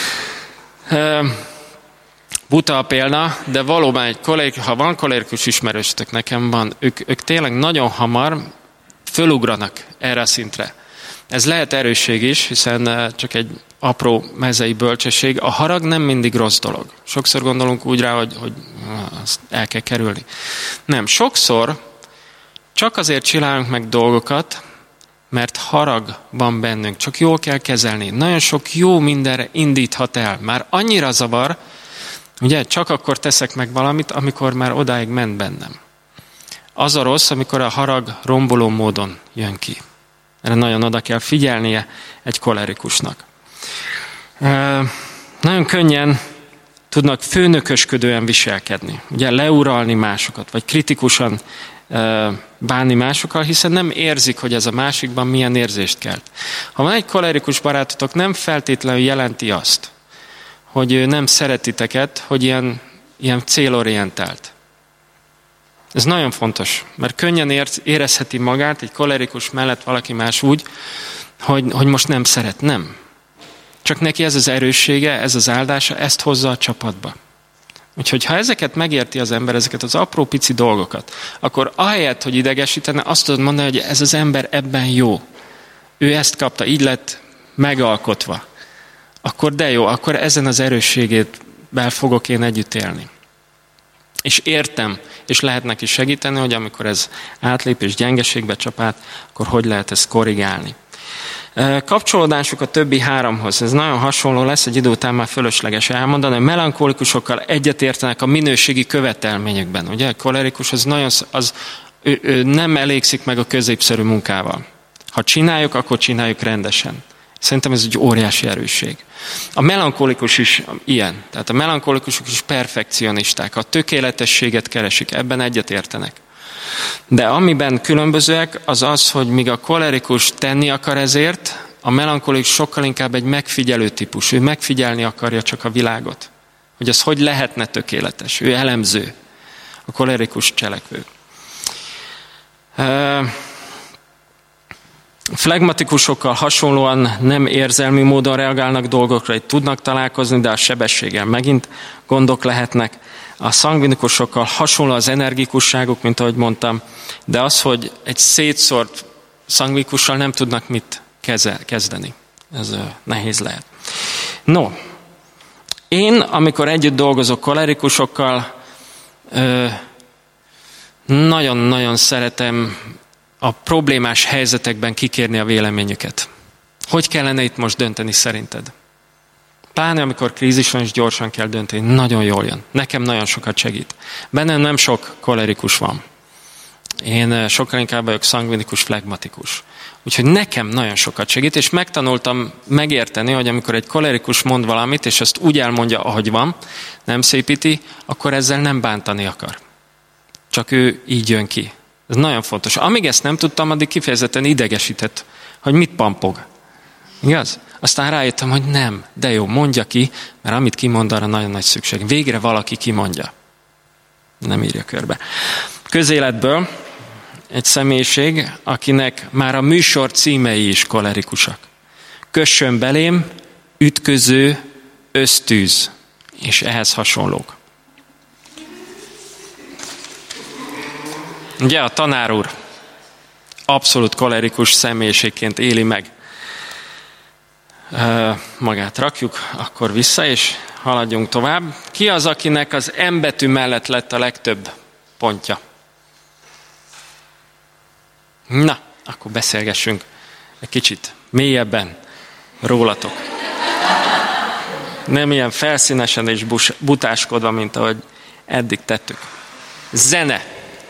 Buta a példa, de valóban ha van kolerikus ismerősök, nekem van, ők tényleg nagyon hamar fölugranak erre a szintre. Ez lehet erősség is, hiszen csak egy apró mezei bölcsesség. A harag nem mindig rossz dolog. Sokszor gondolunk úgy rá, hogy azt el kell kerülni. Nem, sokszor csak azért csinálunk meg dolgokat, mert harag van bennünk. Csak jól kell kezelni. Nagyon sok jó mindenre indíthat el. Már annyira zavar, ugye, csak akkor teszek meg valamit, amikor már odáig ment bennem. Az a rossz, amikor a harag romboló módon jön ki. Erre nagyon oda kell figyelnie egy kolerikusnak. Nagyon könnyen tudnak főnökösködően viselkedni. Ugye leuralni másokat, vagy kritikusan bánni másokkal, hiszen nem érzik, hogy ez a másikban milyen érzést kelt. Ha van egy kolerikus barátotok, nem feltétlenül jelenti azt, hogy ő nem szeretiteket, hogy ilyen célorientált. Ez nagyon fontos, mert könnyen érezheti magát egy kolerikus mellett valaki más úgy, hogy most nem szeret. Nem. Csak neki ez az erőssége, ez az áldása, ezt hozza a csapatba. Úgyhogy ha ezeket megérti az ember, ezeket az apró pici dolgokat, akkor ahelyett, hogy idegesítene, azt tudod mondani, hogy ez az ember ebben jó. Ő ezt kapta, így lett megalkotva. Akkor de jó, akkor ezen az erősségével fogok én együtt élni. És értem, és lehet neki segíteni, hogy amikor ez átlép és gyengeségbe csap át, akkor hogy lehet ezt korrigálni. Kapcsolódásuk a többi 3-hoz. Ez nagyon hasonló lesz, egy idő után már fölösleges elmondani, hogy melankolikusokkal egyetértenek a minőségi követelményekben. Ugye, a kolerikus ő nem elégszik meg a középszerű munkával. Ha csináljuk, akkor csináljuk rendesen. Szerintem ez egy óriási erősség. A melankolikus is ilyen. Tehát a melankolikusok is perfekcionisták. A tökéletességet keresik. Ebben egyetértenek. De amiben különbözőek, az az, hogy míg a kolerikus tenni akar ezért, a melankolikus sokkal inkább egy megfigyelő típus. Ő megfigyelni akarja csak a világot. Hogy az hogy lehetne tökéletes. Ő elemző. A kolerikus cselekvő. Flegmatikusokkal hasonlóan nem érzelmi módon reagálnak dolgokra, hogy tudnak találkozni, de a sebességgel megint gondok lehetnek. A szangvinikusokkal hasonló az energikusságuk, mint ahogy mondtam, de az, hogy egy szétszórt szangvinikussal nem tudnak mit kezdeni. Ez nehéz lehet. No, én, amikor együtt dolgozok kolerikusokkal, nagyon-nagyon szeretem a problémás helyzetekben kikérni a véleményüket. Hogy kellene itt most dönteni szerinted? Pláne amikor krízis van és gyorsan kell dönteni, nagyon jól jön. Nekem nagyon sokat segít. Bennem nem sok kolerikus van. Én sokkal inkább vagyok szangvinikus, flegmatikus. Úgyhogy nekem nagyon sokat segít, és megtanultam megérteni, hogy amikor egy kolerikus mond valamit, és azt úgy elmondja, ahogy van, nem szépíti, akkor ezzel nem bántani akar. Csak ő így jön ki. Ez nagyon fontos. Amíg ezt nem tudtam, addig kifejezetten idegesített, hogy mit pampog. Igaz? Aztán rájöttem, hogy nem, de jó, mondja ki, mert amit kimond, arra nagyon nagy szükség. Végre valaki kimondja. Nem írja körbe. Közéletből egy személyiség, akinek már a műsor címei is kolerikusak. Kössön belém, ütköző, ösztűz, és ehhez hasonlók. Ugye a tanár úr abszolút kolerikus személyiségként éli meg. Magát rakjuk, akkor vissza, és haladjunk tovább. Ki az, akinek az M betű mellett lett a legtöbb pontja? Na, akkor beszélgessünk egy kicsit mélyebben rólatok. Nem ilyen felszínesen és butáskodva, mint ahogy eddig tettük. Zene.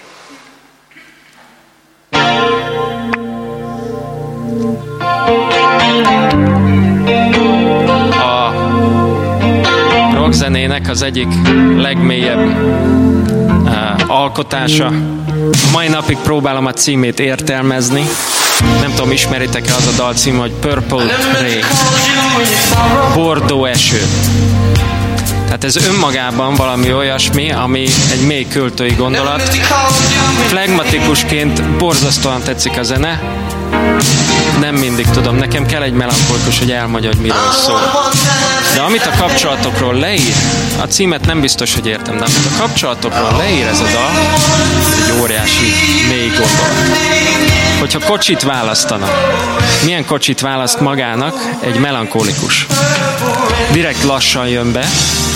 A rockzenének az egyik legmélyebb alkotása. Mai napig próbálom a címét értelmezni. Nem tudom, ismeritek-e az a dal cím, hogy Purple Rain. Bordó eső. Tehát ez önmagában valami olyasmi, ami egy mély költői gondolat. Flegmatikusként borzasztóan tetszik a zene. Nem mindig tudom, nekem kell egy melankolikus, hogy elmondja, hogy miről szól. De amit a kapcsolatokról leír, a címet nem biztos, hogy értem, de amit a kapcsolatokról leír ez a dal, egy óriási mély gondolat. Hogyha kocsit választana, milyen kocsit választ magának egy melankolikus? Direkt lassan jön be.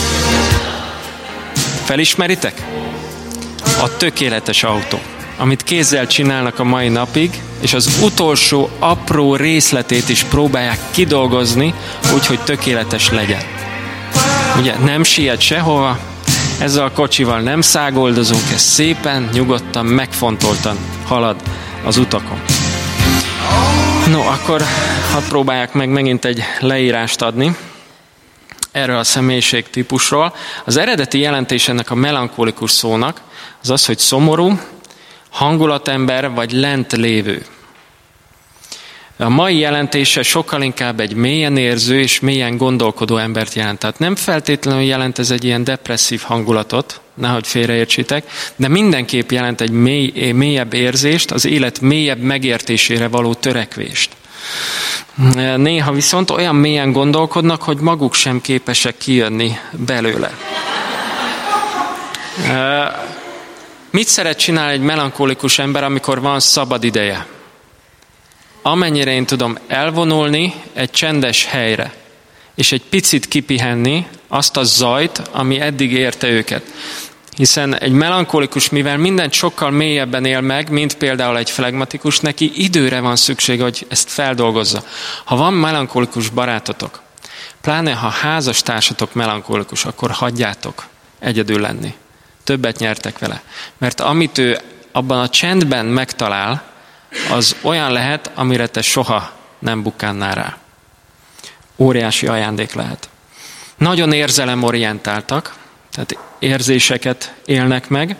Felismeritek? A tökéletes autó, amit kézzel csinálnak a mai napig, és az utolsó apró részletét is próbálják kidolgozni, úgyhogy tökéletes legyen. Ugye nem siet sehova, ezzel a kocsival nem szágoldozunk, ez szépen, nyugodtan, megfontoltan halad az utakon. No, akkor hadd próbálják meg megint egy leírást adni erről a személyiségtípusról. Az eredeti jelentés ennek a melankolikus szónak az az, hogy szomorú, hangulatember vagy lent lévő. A mai jelentése sokkal inkább egy mélyen érző és mélyen gondolkodó embert jelent. Tehát nem feltétlenül jelent ez egy ilyen depresszív hangulatot, nehogy félreértsétek, de mindenképp jelent egy mélyebb érzést, az élet mélyebb megértésére való törekvést. Néha viszont olyan mélyen gondolkodnak, hogy maguk sem képesek kijönni belőle. Mit szeret csinálni egy melankolikus ember, amikor van szabad ideje? Amennyire én tudom, elvonulni egy csendes helyre, és egy picit kipihenni azt a zajt, ami eddig érte őket. Hiszen egy melankolikus, mivel mindent sokkal mélyebben él meg, mint például egy flegmatikus, neki időre van szüksége, hogy ezt feldolgozza. Ha van melankolikus barátotok, pláne ha házastársatok melankolikus, akkor hagyjátok egyedül lenni. Többet nyertek vele. Mert amit ő abban a csendben megtalál, az olyan lehet, amire te soha nem bukkannál rá. óriási ajándék lehet. Nagyon érzelemorientáltak, tehát érzéseket élnek meg.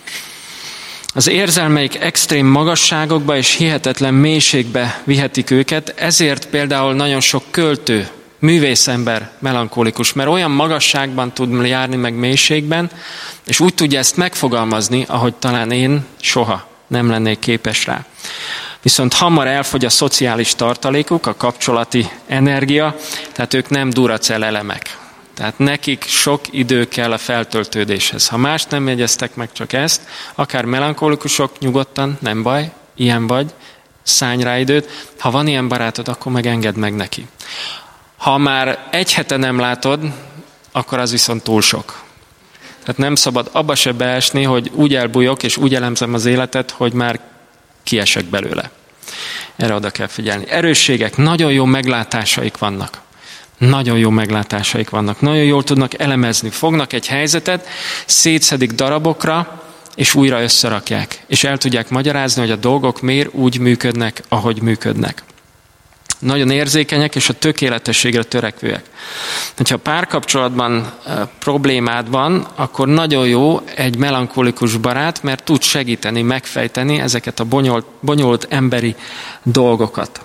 Az érzelmeik extrém magasságokba és hihetetlen mélységbe vihetik őket, ezért például nagyon sok költő, művészember melankolikus, mert olyan magasságban tud járni meg mélységben, és úgy tudja ezt megfogalmazni, ahogy talán én soha nem lennék képes rá. Viszont hamar elfogy a szociális tartalékuk, a kapcsolati energia, tehát ők nem Duracell elemek. Tehát nekik sok idő kell a feltöltődéshez. Ha mást nem jegyeztek meg, csak ezt, akár melankolikusok, nyugodtan, nem baj, ilyen vagy, szállj rá időt. Ha van ilyen barátod, akkor meg engedd meg neki. Ha már egy hete nem látod, akkor az viszont túl sok. Tehát nem szabad abba se beesni, hogy úgy elbújok és úgy elemzem az életet, hogy már kiesek belőle. Erre oda kell figyelni. Erősségek, nagyon jó meglátásaik vannak. Nagyon jó meglátásaik vannak. Nagyon jól tudnak elemezni. Fognak egy helyzetet, szétszedik darabokra, és újra összerakják. És el tudják magyarázni, hogy a dolgok miért úgy működnek, ahogy működnek. Nagyon érzékenyek, és a tökéletességre törekvőek. Ha párkapcsolatban problémád van, akkor nagyon jó egy melankolikus barát, mert tud segíteni, megfejteni ezeket a bonyolult emberi dolgokat.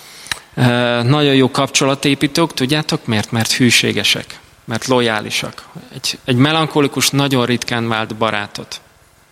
Nagyon jó kapcsolatépítők, tudjátok miért? Mert hűségesek, mert lojálisak. Egy melankolikus nagyon ritkán vált barátot.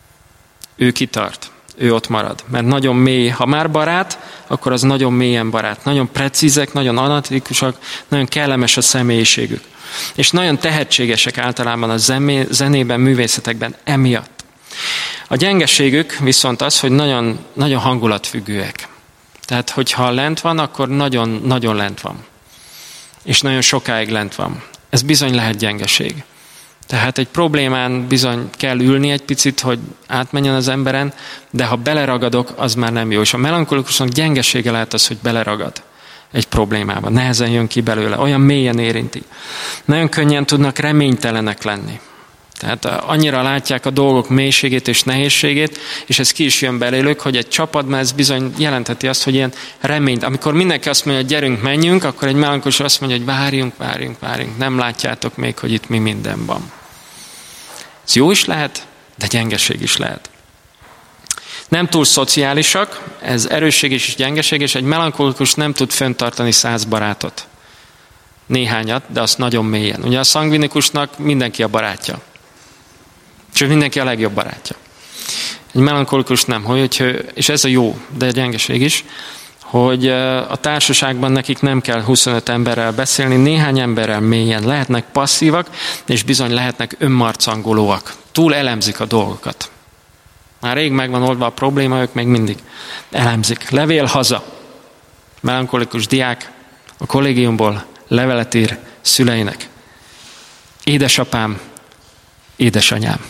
Ő kitart, ő ott marad, mert nagyon mély. Ha már barát, akkor az nagyon mélyen barát. Nagyon precízek, nagyon analitikusak, nagyon kellemes a személyiségük. És nagyon tehetségesek általában a zenében, művészetekben emiatt. A gyengeségük viszont az, hogy nagyon, nagyon hangulatfüggőek. Tehát, hogyha lent van, akkor nagyon, nagyon lent van. És nagyon sokáig lent van. Ez bizony lehet gyengeség. Tehát egy problémán bizony kell ülni egy picit, hogy átmenjen az emberen, de ha beleragadok, az már nem jó. És a melankolikusnak gyengesége lehet az, hogy beleragad egy problémába. Nehezen jön ki belőle, olyan mélyen érinti. Nagyon könnyen tudnak reménytelenek lenni. Tehát annyira látják a dolgok mélységét és nehézségét, és ez ki is jön belőlük, hogy egy csapatban ez bizony jelentheti azt, hogy ilyen reményt. Amikor mindenki azt mondja, hogy gyerünk, menjünk, akkor egy melankolikus azt mondja, hogy várjunk, nem látjátok még, hogy itt mi minden van. Ez jó is lehet, de gyengeség is lehet. Nem túl szociálisak, ez erősség és gyengeség, és egy melankolikus nem tud fenntartani 100 barátot. Néhányat, de azt nagyon mélyen. Ugye a szangvinikusnak mindenki a barátja. Csak mindenki a legjobb barátja. Egy melankolikus nem, és ez a jó, de a gyengeség is, hogy a társaságban nekik nem kell 25 emberrel beszélni, néhány emberrel mélyen lehetnek passzívak, és bizony lehetnek önmarcangolóak. Túl elemzik a dolgokat. Már rég megvan oldva a probléma, ők még mindig elemzik. Levél haza. Melankolikus diák a kollégiumból levelet ír szüleinek. Édesapám, édesanyám.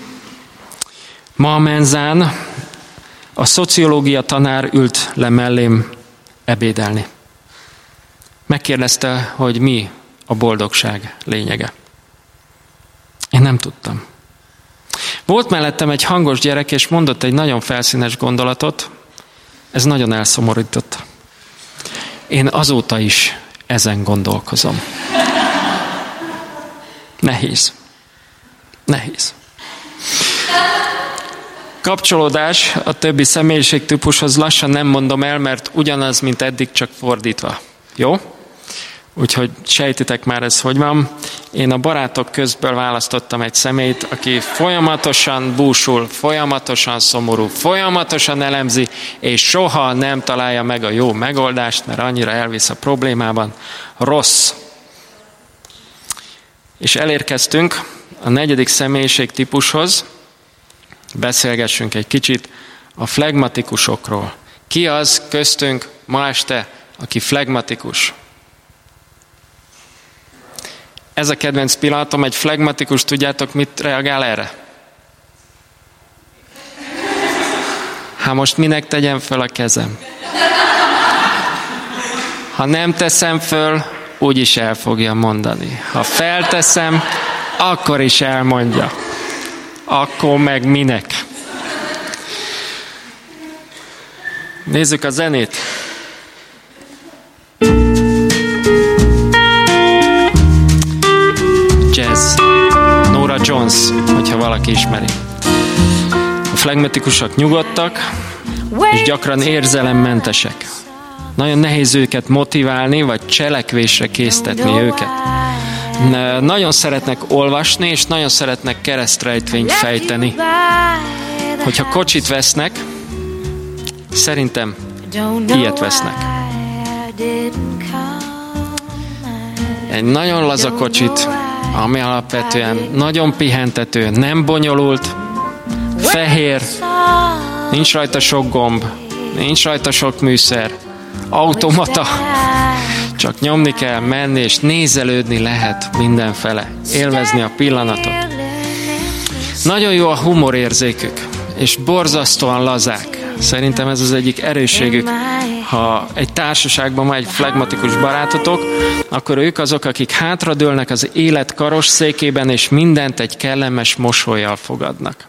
Ma a menzán a szociológia tanár ült le mellém ebédelni. Megkérdezte, hogy mi a boldogság lényege. Én nem tudtam. Volt mellettem egy hangos gyerek, és mondott egy nagyon felszínes gondolatot. Ez nagyon elszomorított. Én azóta is ezen gondolkozom. Nehéz. Kapcsolódás a többi személyiségtípushoz lassan nem mondom el, mert ugyanaz, mint eddig, csak fordítva. Jó? Úgyhogy sejtitek már ez, hogy van. Én a barátok közből választottam egy személyt, aki folyamatosan búsul, folyamatosan szomorú, folyamatosan elemzi, és soha nem találja meg a jó megoldást, mert annyira elvisz a problémában. Rossz. És elérkeztünk a 4. személyiségtípushoz. Beszélgessünk egy kicsit a flegmatikusokról. Ki az köztünk ma este, aki flegmatikus? Ez a kedvenc pillanatom, egy flegmatikus, tudjátok, mit reagál erre? Hát most minek tegyem föl a kezem? Ha nem teszem föl, úgyis el fogja mondani. Ha felteszem, akkor is elmondja. Akkor meg minek? Nézzük a zenét. valaki ismeri. A flegmatikusok nyugodtak, és gyakran érzelemmentesek. Nagyon nehéz őket motiválni, vagy cselekvésre késztetni őket. Nagyon szeretnek olvasni, és nagyon szeretnek keresztrejtvényt fejteni. Hogyha kocsit vesznek, szerintem ilyet vesznek. Egy nagyon laza kocsit, ami alapvetően nagyon pihentető, nem bonyolult, fehér, nincs rajta sok gomb, nincs rajta sok műszer, automata, csak nyomni kell, menni, és nézelődni lehet mindenfele, élvezni a pillanatot. Nagyon jó a humorérzékük, és borzasztóan lazák. Szerintem ez az egyik erősségük. Ha egy társaságban van egy flegmatikus barátotok, akkor ők azok, akik hátradőlnek az élet karosszékében, és mindent egy kellemes mosollyal fogadnak.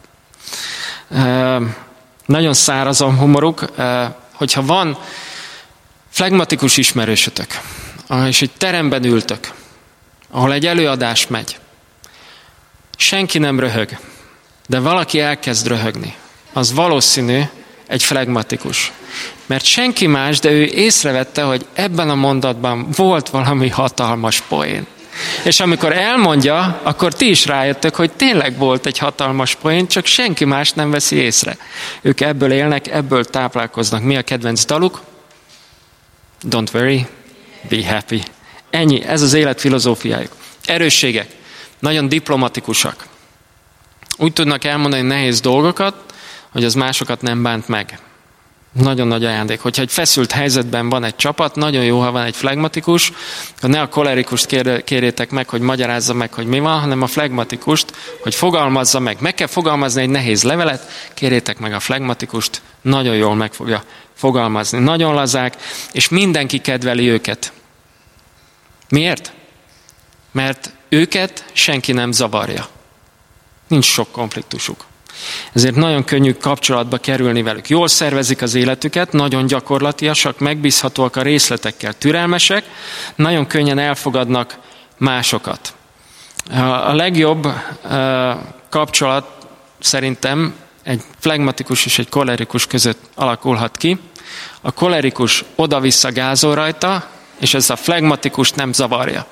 Nagyon száraz a humoruk. Hogyha van flegmatikus ismerősötök, és egy teremben ültök, ahol egy előadás megy, senki nem röhög, de valaki elkezd röhögni, az valószínű egy flegmatikus. Mert senki más, de ő észrevette, hogy ebben a mondatban volt valami hatalmas poén. És amikor elmondja, akkor ti is rájöttök, hogy tényleg volt egy hatalmas poén, csak senki más nem veszi észre. Ők ebből élnek, ebből táplálkoznak. Mi a kedvenc daluk? Don't worry, be happy. Ennyi, ez az élet filozófiájuk. Erősségek, nagyon diplomatikusak. Úgy tudnak elmondani nehéz dolgokat, hogy az másokat nem bánt meg. Nagyon nagy ajándék. Hogyha egy feszült helyzetben van egy csapat, nagyon jó, ha van egy flegmatikus, akkor ne a kolerikust kérjétek meg, hogy magyarázza meg, hogy mi van, hanem a flegmatikust, hogy fogalmazza meg. Meg kell fogalmazni egy nehéz levelet, kérjétek meg a flegmatikust, nagyon jól meg fogja fogalmazni. Nagyon lazák, és mindenki kedveli őket. Miért? Mert őket senki nem zavarja. Nincs sok konfliktusuk. Ezért nagyon könnyű kapcsolatba kerülni velük. Jól szervezik az életüket, nagyon gyakorlatiasak, megbízhatóak a részletekkel, türelmesek, nagyon könnyen elfogadnak másokat. A legjobb kapcsolat szerintem egy flegmatikus és egy kolerikus között alakulhat ki. A kolerikus oda-vissza gázol rajta, és ez a flegmatikus nem zavarja.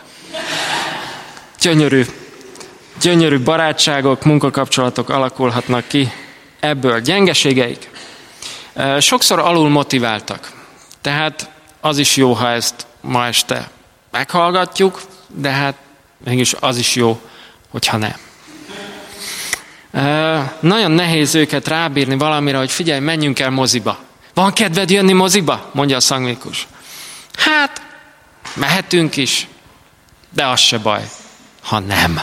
Gyönyörű barátságok, munkakapcsolatok alakulhatnak ki ebből. Gyengeségeik. Sokszor alul motiváltak. Tehát az is jó, ha ezt ma este meghallgatjuk, de hát mégis az is jó, hogyha nem. Nagyon nehéz őket rábírni valamire, hogy figyelj, menjünk el moziba. Van kedved jönni moziba? Mondja a szangvinikus. Hát, mehetünk is, de az se baj, ha nem.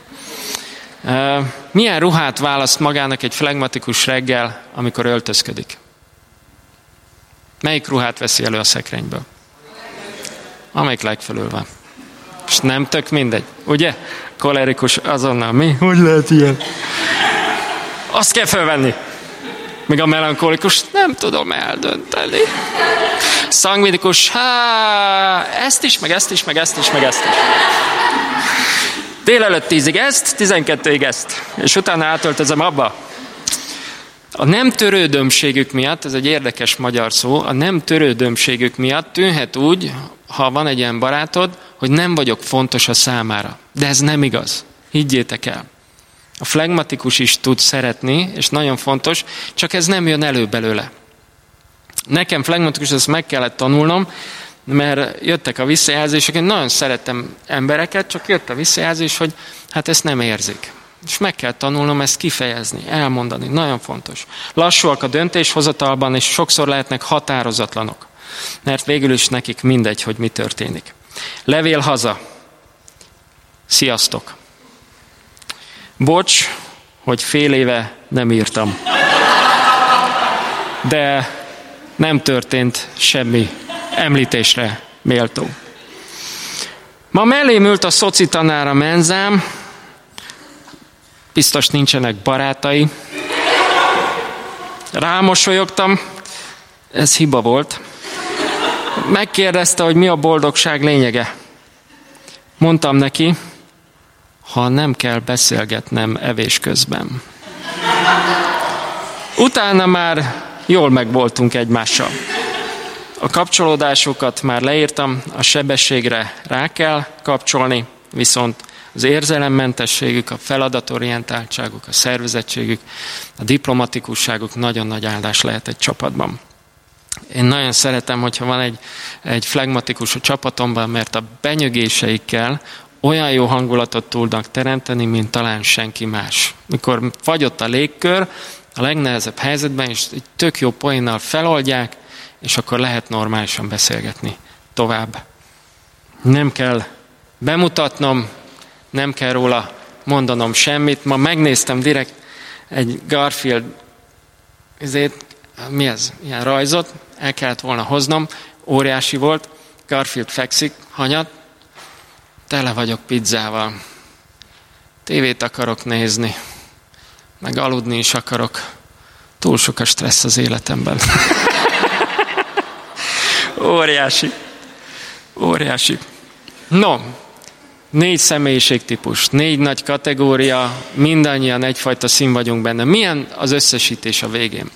Milyen ruhát választ magának egy flegmatikus reggel, amikor öltözködik? Melyik ruhát veszi elő a szekrényből? Amelyik legfelül van. És nem tök mindegy, ugye? Kolerikus azonnal, mi? Hogy lehet ilyen? Azt kell felvenni. Míg a melankolikus nem tudom eldönteni. Szangvinikus, ezt is, meg ezt is, meg ezt is, meg ezt is. Délelőtt 10-ig ezt, 12-ig ezt. És utána átöltözem abba. A nem törődömségük miatt, ez egy érdekes magyar szó, a nem törődömségük miatt tűnhet úgy, ha van egy ilyen barátod, hogy nem vagyok fontos a számára. De ez nem igaz. Higgyétek el. A flegmatikus is tud szeretni, és nagyon fontos, csak ez nem jön elő belőle. Nekem flegmatikus, ezt meg kellett tanulnom, mert jöttek a visszajelzések, én nagyon szerettem embereket, csak jött a visszajelzés, hogy hát ezt nem érzik. És meg kell tanulnom ezt kifejezni, elmondani, nagyon fontos. Lassúak a döntéshozatalban, és sokszor lehetnek határozatlanok, mert végül is nekik mindegy, hogy mi történik. Levél haza. Sziasztok! Bocs, hogy fél éve nem írtam. De nem történt semmi említésre méltó. Ma mellém ült a szoci tanár a menzám, biztos nincsenek barátai. Rámosolyogtam, ez hiba volt. Megkérdezte, hogy mi a boldogság lényege. Mondtam neki, ha nem kell beszélgetnem evés közben. Utána már jól megvoltunk egymással. A kapcsolódásokat már leírtam, a sebességre rá kell kapcsolni, viszont az érzelemmentességük, a feladatorientáltságuk, a szervezettségük, a diplomatikusságuk nagyon nagy áldás lehet egy csapatban. Én nagyon szeretem, hogyha van egy flegmatikus a csapatomban, mert a benyögéseikkel olyan jó hangulatot tudnak teremteni, mint talán senki más. Mikor fagyott a légkör, a legnehezebb helyzetben, és egy tök jó poénnal feloldják, és akkor lehet normálisan beszélgetni tovább. Nem kell bemutatnom, nem kell róla mondanom semmit. Ma megnéztem direkt egy Garfield, mi ez? Ilyen rajzot, el kellett volna hoznom, óriási volt, Garfield fekszik, hanyat, tele vagyok pizzával. Tévét akarok nézni, meg aludni is akarok. Túl sok a stressz az életemben. Óriási. Óriási. No, 4 személyiségtípus, 4 nagy kategória, mindannyian egyfajta szín vagyunk benne. Milyen az összesítés a végén?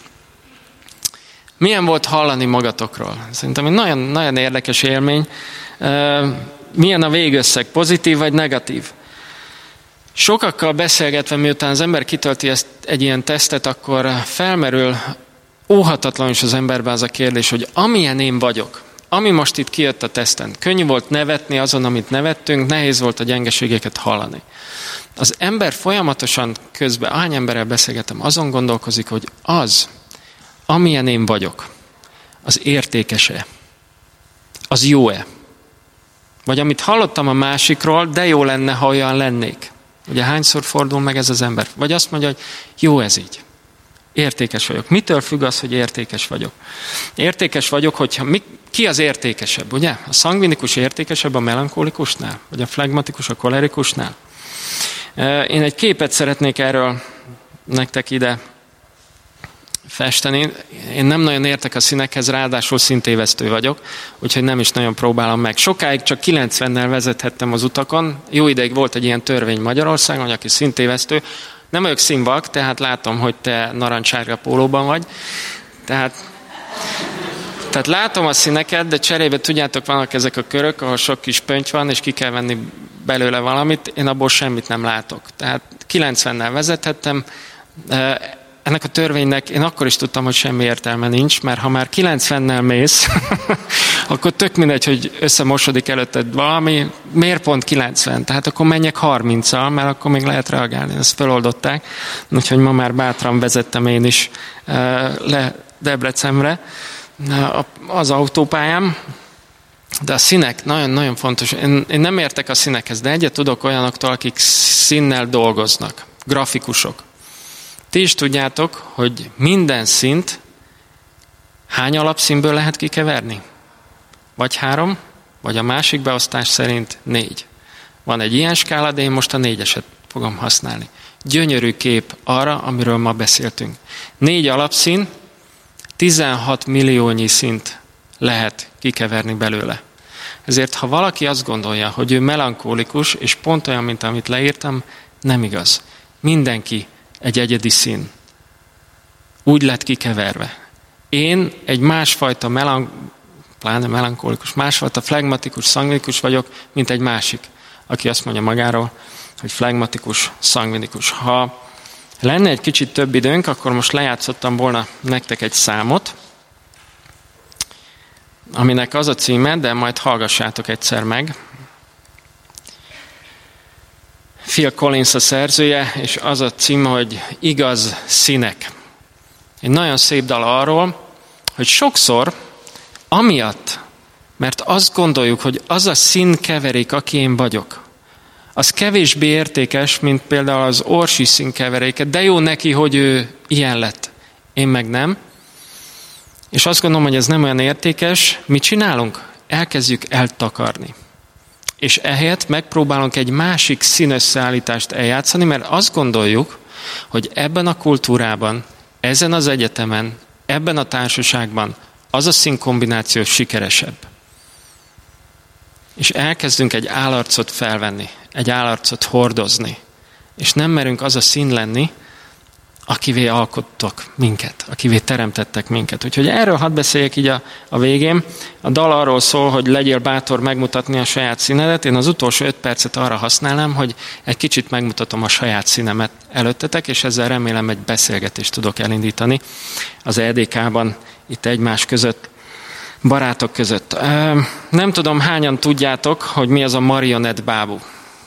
Milyen volt hallani magatokról? Szerintem egy nagyon, nagyon érdekes élmény. Milyen a végösszeg? Pozitív vagy negatív? Sokakkal beszélgetve, miután az ember kitölti ezt egy ilyen tesztet, akkor felmerül óhatatlanul is az emberben az a kérdés, hogy amilyen én vagyok, ami most itt kijött a teszten, könnyű volt nevetni azon, amit nevettünk, nehéz volt a gyengeségeket hallani. Az ember folyamatosan közben, hány emberrel beszélgetem, azon gondolkozik, hogy az, amilyen én vagyok, az értékes-e? Az jó-e? Vagy amit hallottam a másikról, de jó lenne, ha olyan lennék. Ugye hányszor fordul meg ez az ember? Vagy azt mondja, hogy jó ez így. Értékes vagyok. Mitől függ az, hogy értékes vagyok? Értékes vagyok, hogyha ki az értékesebb, ugye? A szangvinikus értékesebb a melankolikusnál? Vagy a flegmatikus a kolerikusnál? Én egy képet szeretnék erről nektek ide festeni. Én nem nagyon értek a színekhez, ráadásul színtévesztő vagyok, úgyhogy nem is nagyon próbálom meg. Sokáig csak 90-nel vezethettem az utakon. Jó ideig volt egy ilyen törvény Magyarországon, hogy aki színtévesztő, nem vagyok színvak, tehát látom, hogy te narancsárga pólóban vagy. Tehát látom a színeket, de cserébe tudjátok, vannak ezek a körök, ahol sok kis pönty van, és ki kell venni belőle valamit. Én abból semmit nem látok. Tehát 90-nel vezethettem. Ennek a törvénynek én akkor is tudtam, hogy semmi értelme nincs, mert ha már 90-nel mész, akkor tök mindegy, hogy összemosodik előtted valami, miért pont 90? Tehát akkor menjek 30-al, mert akkor még lehet reagálni. Ezt feloldották, úgyhogy ma már bátran vezettem én is le Debrecenre az autópályám. De a színek nagyon-nagyon fontos. Én nem értek a színekhez, de egyet tudok olyanoktól, akik színnel dolgoznak, grafikusok. Ti is tudjátok, hogy minden színt hány alapszínből lehet kikeverni? Vagy 3, vagy a másik beosztás szerint 4. Van egy ilyen skála, de én most a 4-eset fogom használni. Gyönyörű kép arra, amiről ma beszéltünk. 4 alapszín, 16 milliónyi színt lehet kikeverni belőle. Ezért, ha valaki azt gondolja, hogy ő melankólikus, és pont olyan, mint amit leírtam, nem igaz. Mindenki egy egyedi szín. Úgy lett kikeverve. Én egy másfajta pláne melankólikus, másfajta flegmatikus, szangvinikus vagyok, mint egy másik, aki azt mondja magáról, hogy flegmatikus, szangvinikus. Ha lenne egy kicsit több időnk, akkor most lejátszottam volna nektek egy számot, aminek az a címe, de majd hallgassátok egyszer meg. Phil Collins a szerzője, és az a cím, hogy Igaz színek. Egy nagyon szép dal arról, hogy sokszor amiatt, mert azt gondoljuk, hogy az a színkeverék, aki én vagyok, az kevésbé értékes, mint például az Orsi színkeveréke, de jó neki, hogy ő ilyen lett. Én meg nem. És azt gondolom, hogy ez nem olyan értékes. Mit csinálunk? Elkezdjük eltakarni. És ehelyett megpróbálunk egy másik színösszeállítást eljátszani, mert azt gondoljuk, hogy ebben a kultúrában, ezen az egyetemen, ebben a társaságban az a színkombináció sikeresebb. és elkezdünk egy állarcot felvenni, egy állarcot hordozni, és nem merünk az a szín lenni, akivé alkottak minket, akivé teremtettek minket. Úgyhogy erről hadd beszéljek így a végén. A dal arról szól, hogy legyél bátor megmutatni a saját színedet. Én az utolsó 5 percet arra használnám, hogy egy kicsit megmutatom a saját színemet előttetek, és ezzel remélem egy beszélgetést tudok elindítani az EDK-ban, itt egymás között, barátok között. Nem tudom, hányan tudjátok, hogy mi az a marionett bábú.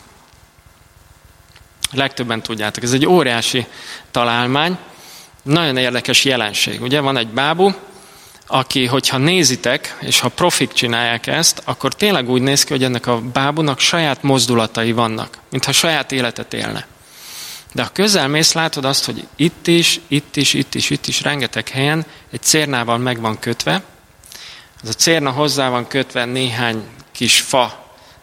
Legtöbben tudjátok. Ez egy óriási találmány, nagyon érdekes jelenség. Ugye van egy bábú, aki, hogyha nézitek, és ha profik csinálják ezt, akkor tényleg úgy néz ki, hogy ennek a bábúnak saját mozdulatai vannak, mintha saját életet élne. De ha közel mész, látod azt, hogy itt is, rengeteg helyen egy cérnával meg van kötve. Az a cérna hozzá van kötve néhány kis fa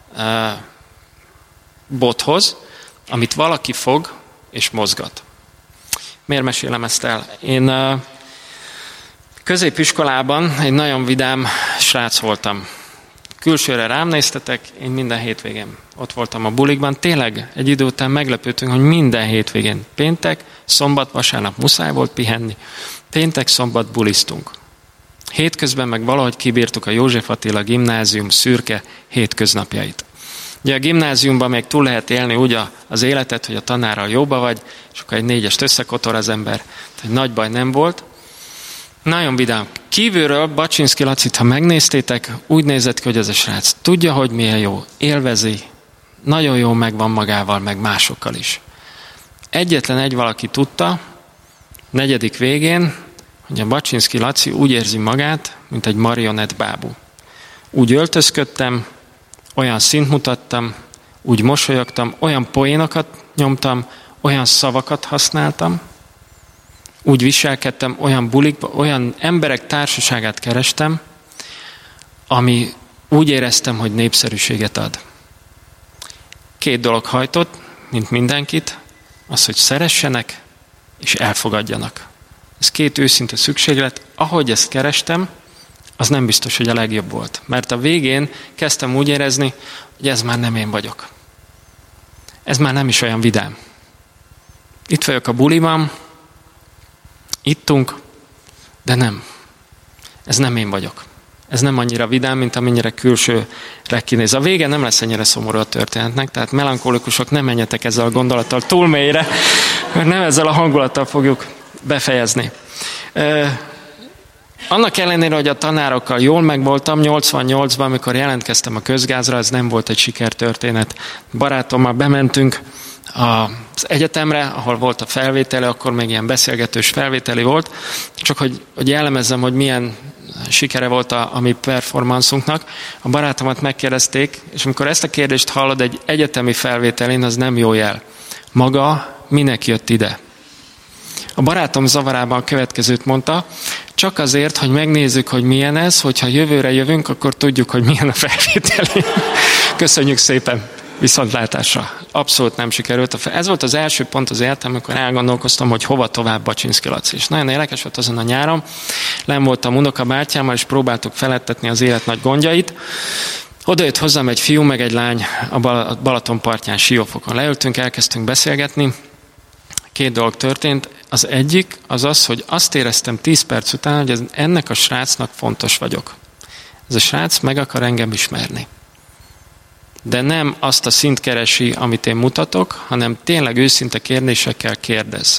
bothoz, amit valaki fog és mozgat. Miért mesélem ezt el? Én középiskolában egy nagyon vidám srác voltam. Külsőre rám néztetek, én minden hétvégén ott voltam a bulikban. Tényleg egy idő után meglepődtünk, hogy minden hétvégén péntek, szombat, vasárnap muszáj volt pihenni. Péntek, szombat buliztunk. Hétközben meg valahogy kibírtuk a József Attila gimnázium szürke hétköznapjait. Ugye a gimnáziumban még túl lehet élni úgy az életet, hogy a tanárral jóba vagy, és akkor egy 4-est összekotor az ember. Tehát nagy baj nem volt. Nagyon vidám. Kívülről Baczynszky Lacit, ha megnéztétek, úgy nézett ki, hogy ez a srác tudja, hogy milyen jó, élvezi, nagyon jó megvan magával, meg másokkal is. Egyetlen egy valaki tudta, 4. végén, hogy a Baczynszky Laci úgy érzi magát, mint egy marionett bábú. Úgy öltözködtem, olyan színt mutattam, úgy mosolyogtam, olyan poénokat nyomtam, olyan szavakat használtam, úgy viselkedtem, olyan bulikba, olyan emberek társaságát kerestem, ami úgy éreztem, hogy népszerűséget ad. 2 dolog hajtott, mint mindenkit, az, hogy szeressenek és elfogadjanak. Ez 2 őszinte szükséglet. Ahogy ezt kerestem, az nem biztos, hogy a legjobb volt. Mert a végén kezdtem úgy érezni, hogy ez már nem én vagyok. Ez már nem is olyan vidám. Itt vagyok a buliban, ittunk, de nem. Ez nem én vagyok. Ez nem annyira vidám, mint amennyire külsőre kinéz. A vége nem lesz ennyire szomorú a történetnek, tehát melankolikusok, nem menjetek ezzel a gondolattal túl mélyre, mert nem ezzel a hangulattal fogjuk befejezni. Annak ellenére, hogy a tanárokkal jól megvoltam, 88-ban, amikor jelentkeztem a közgázra, ez nem volt egy sikertörténet. Barátommal bementünk az egyetemre, ahol volt a felvételi, akkor még ilyen beszélgetős felvételi volt, csak hogy jellemezzem, hogy milyen sikere volt a mi performanszunknak. A barátomat megkérdezték, és amikor ezt a kérdést hallod egy egyetemi felvételén, az nem jó jel. Maga minek jött ide? A barátom zavarában a következőt mondta, csak azért, hogy megnézzük, hogy milyen ez, hogyha jövőre jövünk, akkor tudjuk, hogy milyen a felvételi. Köszönjük szépen, viszontlátásra. Abszolút nem sikerült. Ez volt az első pont az életem, amikor elgondolkoztam, hogy hova tovább Baczynszky Laci. És nagyon érdekes volt azon a nyáron. Len voltam unokabátyámmal, és próbáltuk feledtetni az élet nagy gondjait. Oda jött hozzám egy fiú, meg egy lány a Balaton partján Siófokon. Leültünk, elkezdtünk beszélgetni. 2 dolog történt. Az egyik az, hogy azt éreztem 10 perc után, hogy ennek a srácnak fontos vagyok. Ez a srác meg akar engem ismerni. De nem azt a szint keresi, amit én mutatok, hanem tényleg őszinte kérdésekkel kérdez.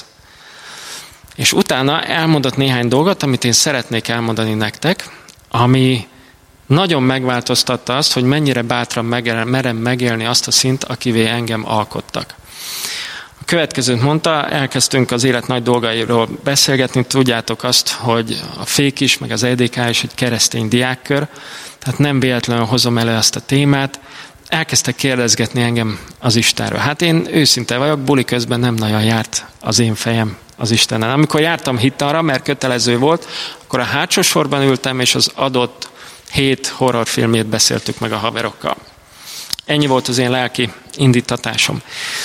És utána elmondott néhány dolgot, amit én szeretnék elmondani nektek, ami nagyon megváltoztatta azt, hogy mennyire bátran merem megélni azt a szint, akivé engem alkottak. A következőt mondta, elkezdtünk az élet nagy dolgairól beszélgetni, tudjátok azt, hogy a Fék is, meg az EDK is egy keresztény diákkör, tehát nem véletlenül hozom elő azt a témát, elkezdtek kérdezgetni engem az Istenről. Hát én őszinte vagyok, buli közben nem nagyon járt az én fejem az Istenen. Amikor jártam hittanra, mert kötelező volt, akkor a hátsó sorban ültem, és az adott 7 horrorfilmét beszéltük meg a haverokkal. Ennyi volt az én lelki indítatásom.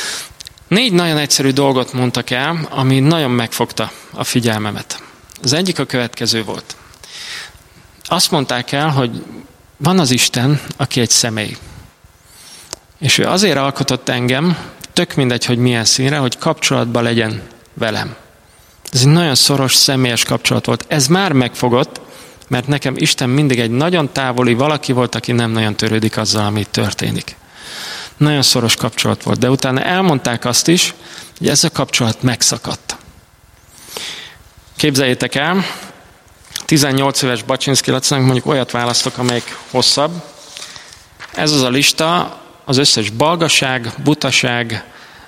4 nagyon egyszerű dolgot mondtak el, ami nagyon megfogta a figyelmemet. Az egyik a következő volt. Azt mondták el, hogy van az Isten, aki egy személy. És ő azért alkotott engem, tök mindegy, hogy milyen színre, hogy kapcsolatban legyen velem. Ez egy nagyon szoros, személyes kapcsolat volt. Ez már megfogott, mert nekem Isten mindig egy nagyon távoli valaki volt, aki nem nagyon törődik azzal, ami történik. Nagyon szoros kapcsolat volt, de utána elmondták azt is, hogy ez a kapcsolat megszakadt. Képzeljétek el, 18 éves Baczynszky Lacinak mondjuk olyat választok, amelyik hosszabb. Ez az a lista, az összes balgaság, butaság,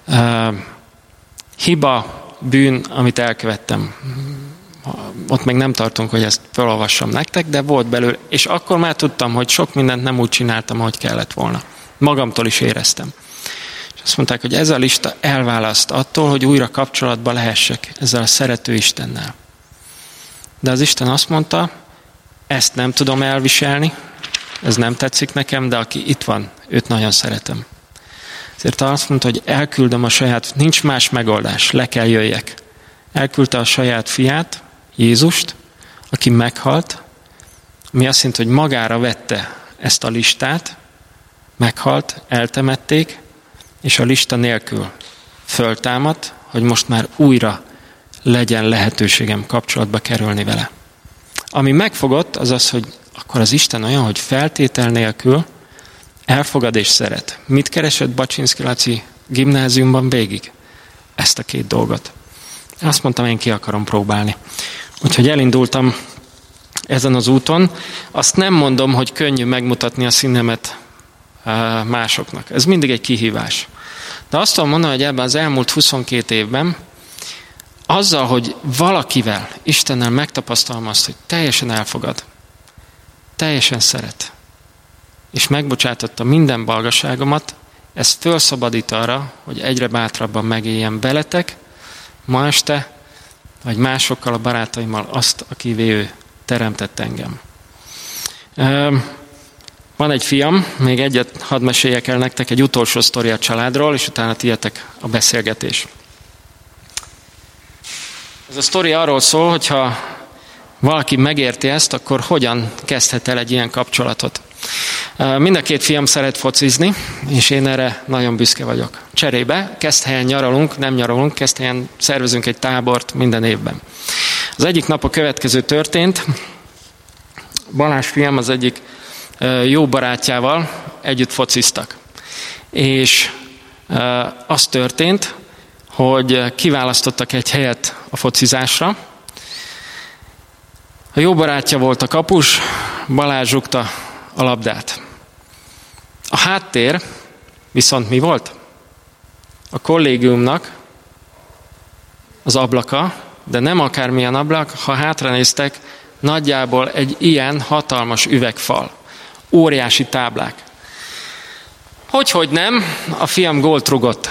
hiba, bűn, amit elkövettem. Ott még nem tartunk, hogy ezt felolvassam nektek, de volt belőle. És akkor már tudtam, hogy sok mindent nem úgy csináltam, ahogy kellett volna. Magamtól is éreztem. És azt mondták, hogy ez a lista elválaszt attól, hogy újra kapcsolatba lehessek ezzel a szerető Istennel. De az Isten azt mondta, ezt nem tudom elviselni, ez nem tetszik nekem, de aki itt van, őt nagyon szeretem. Ezért azt mondta, hogy elküldöm a saját, nincs más megoldás, le kell jöjjek. Elküldte a saját fiát, Jézust, aki meghalt, ami azt jelenti, hogy magára vette ezt a listát, meghalt, eltemették, és a lista nélkül föltámadt, hogy most már újra legyen lehetőségem kapcsolatba kerülni vele. Ami megfogott, az az, hogy akkor az Isten olyan, hogy feltétel nélkül elfogad és szeret. Mit keresett Baczynszky Laci gimnáziumban végig? Ezt a két dolgot. Azt mondtam, én ki akarom próbálni. Úgyhogy elindultam ezen az úton. Azt nem mondom, hogy könnyű megmutatni a színemet másoknak. Ez mindig egy kihívás. De azt tudom mondani, hogy ebben az elmúlt 22 évben azzal, hogy valakivel, Istennel megtapasztalom azt, hogy teljesen elfogad, teljesen szeret, és megbocsátotta minden balgaságomat, ez fölszabadít arra, hogy egyre bátrabban megéljem veletek, ma este, vagy másokkal, a barátaimmal azt, akivé ő teremtett engem. Van egy fiam, még egyet hadd meséljek el nektek, egy utolsó sztori a családról, és utána tiétek a beszélgetés. Ez a sztori arról szól, hogyha valaki megérti ezt, akkor hogyan kezdhet el egy ilyen kapcsolatot. Mind a két fiam szeret focizni, és én erre nagyon büszke vagyok. Cserébe Keszthelyen nyaralunk, nem nyaralunk, Keszthelyen szervezünk egy tábort minden évben. Az egyik nap a következő történt. Balázs fiam az egyik jó barátjával együtt fociztak. És az történt, hogy kiválasztottak egy helyet a focizásra. A jó barátja volt a kapus, Balázs rúgta a labdát. A háttér viszont mi volt? A kollégiumnak az ablaka, de nem akármilyen ablak, ha hátranéztek, nagyjából egy ilyen hatalmas üvegfal. Óriási táblák. Hogy nem, a fiam gólt rugott.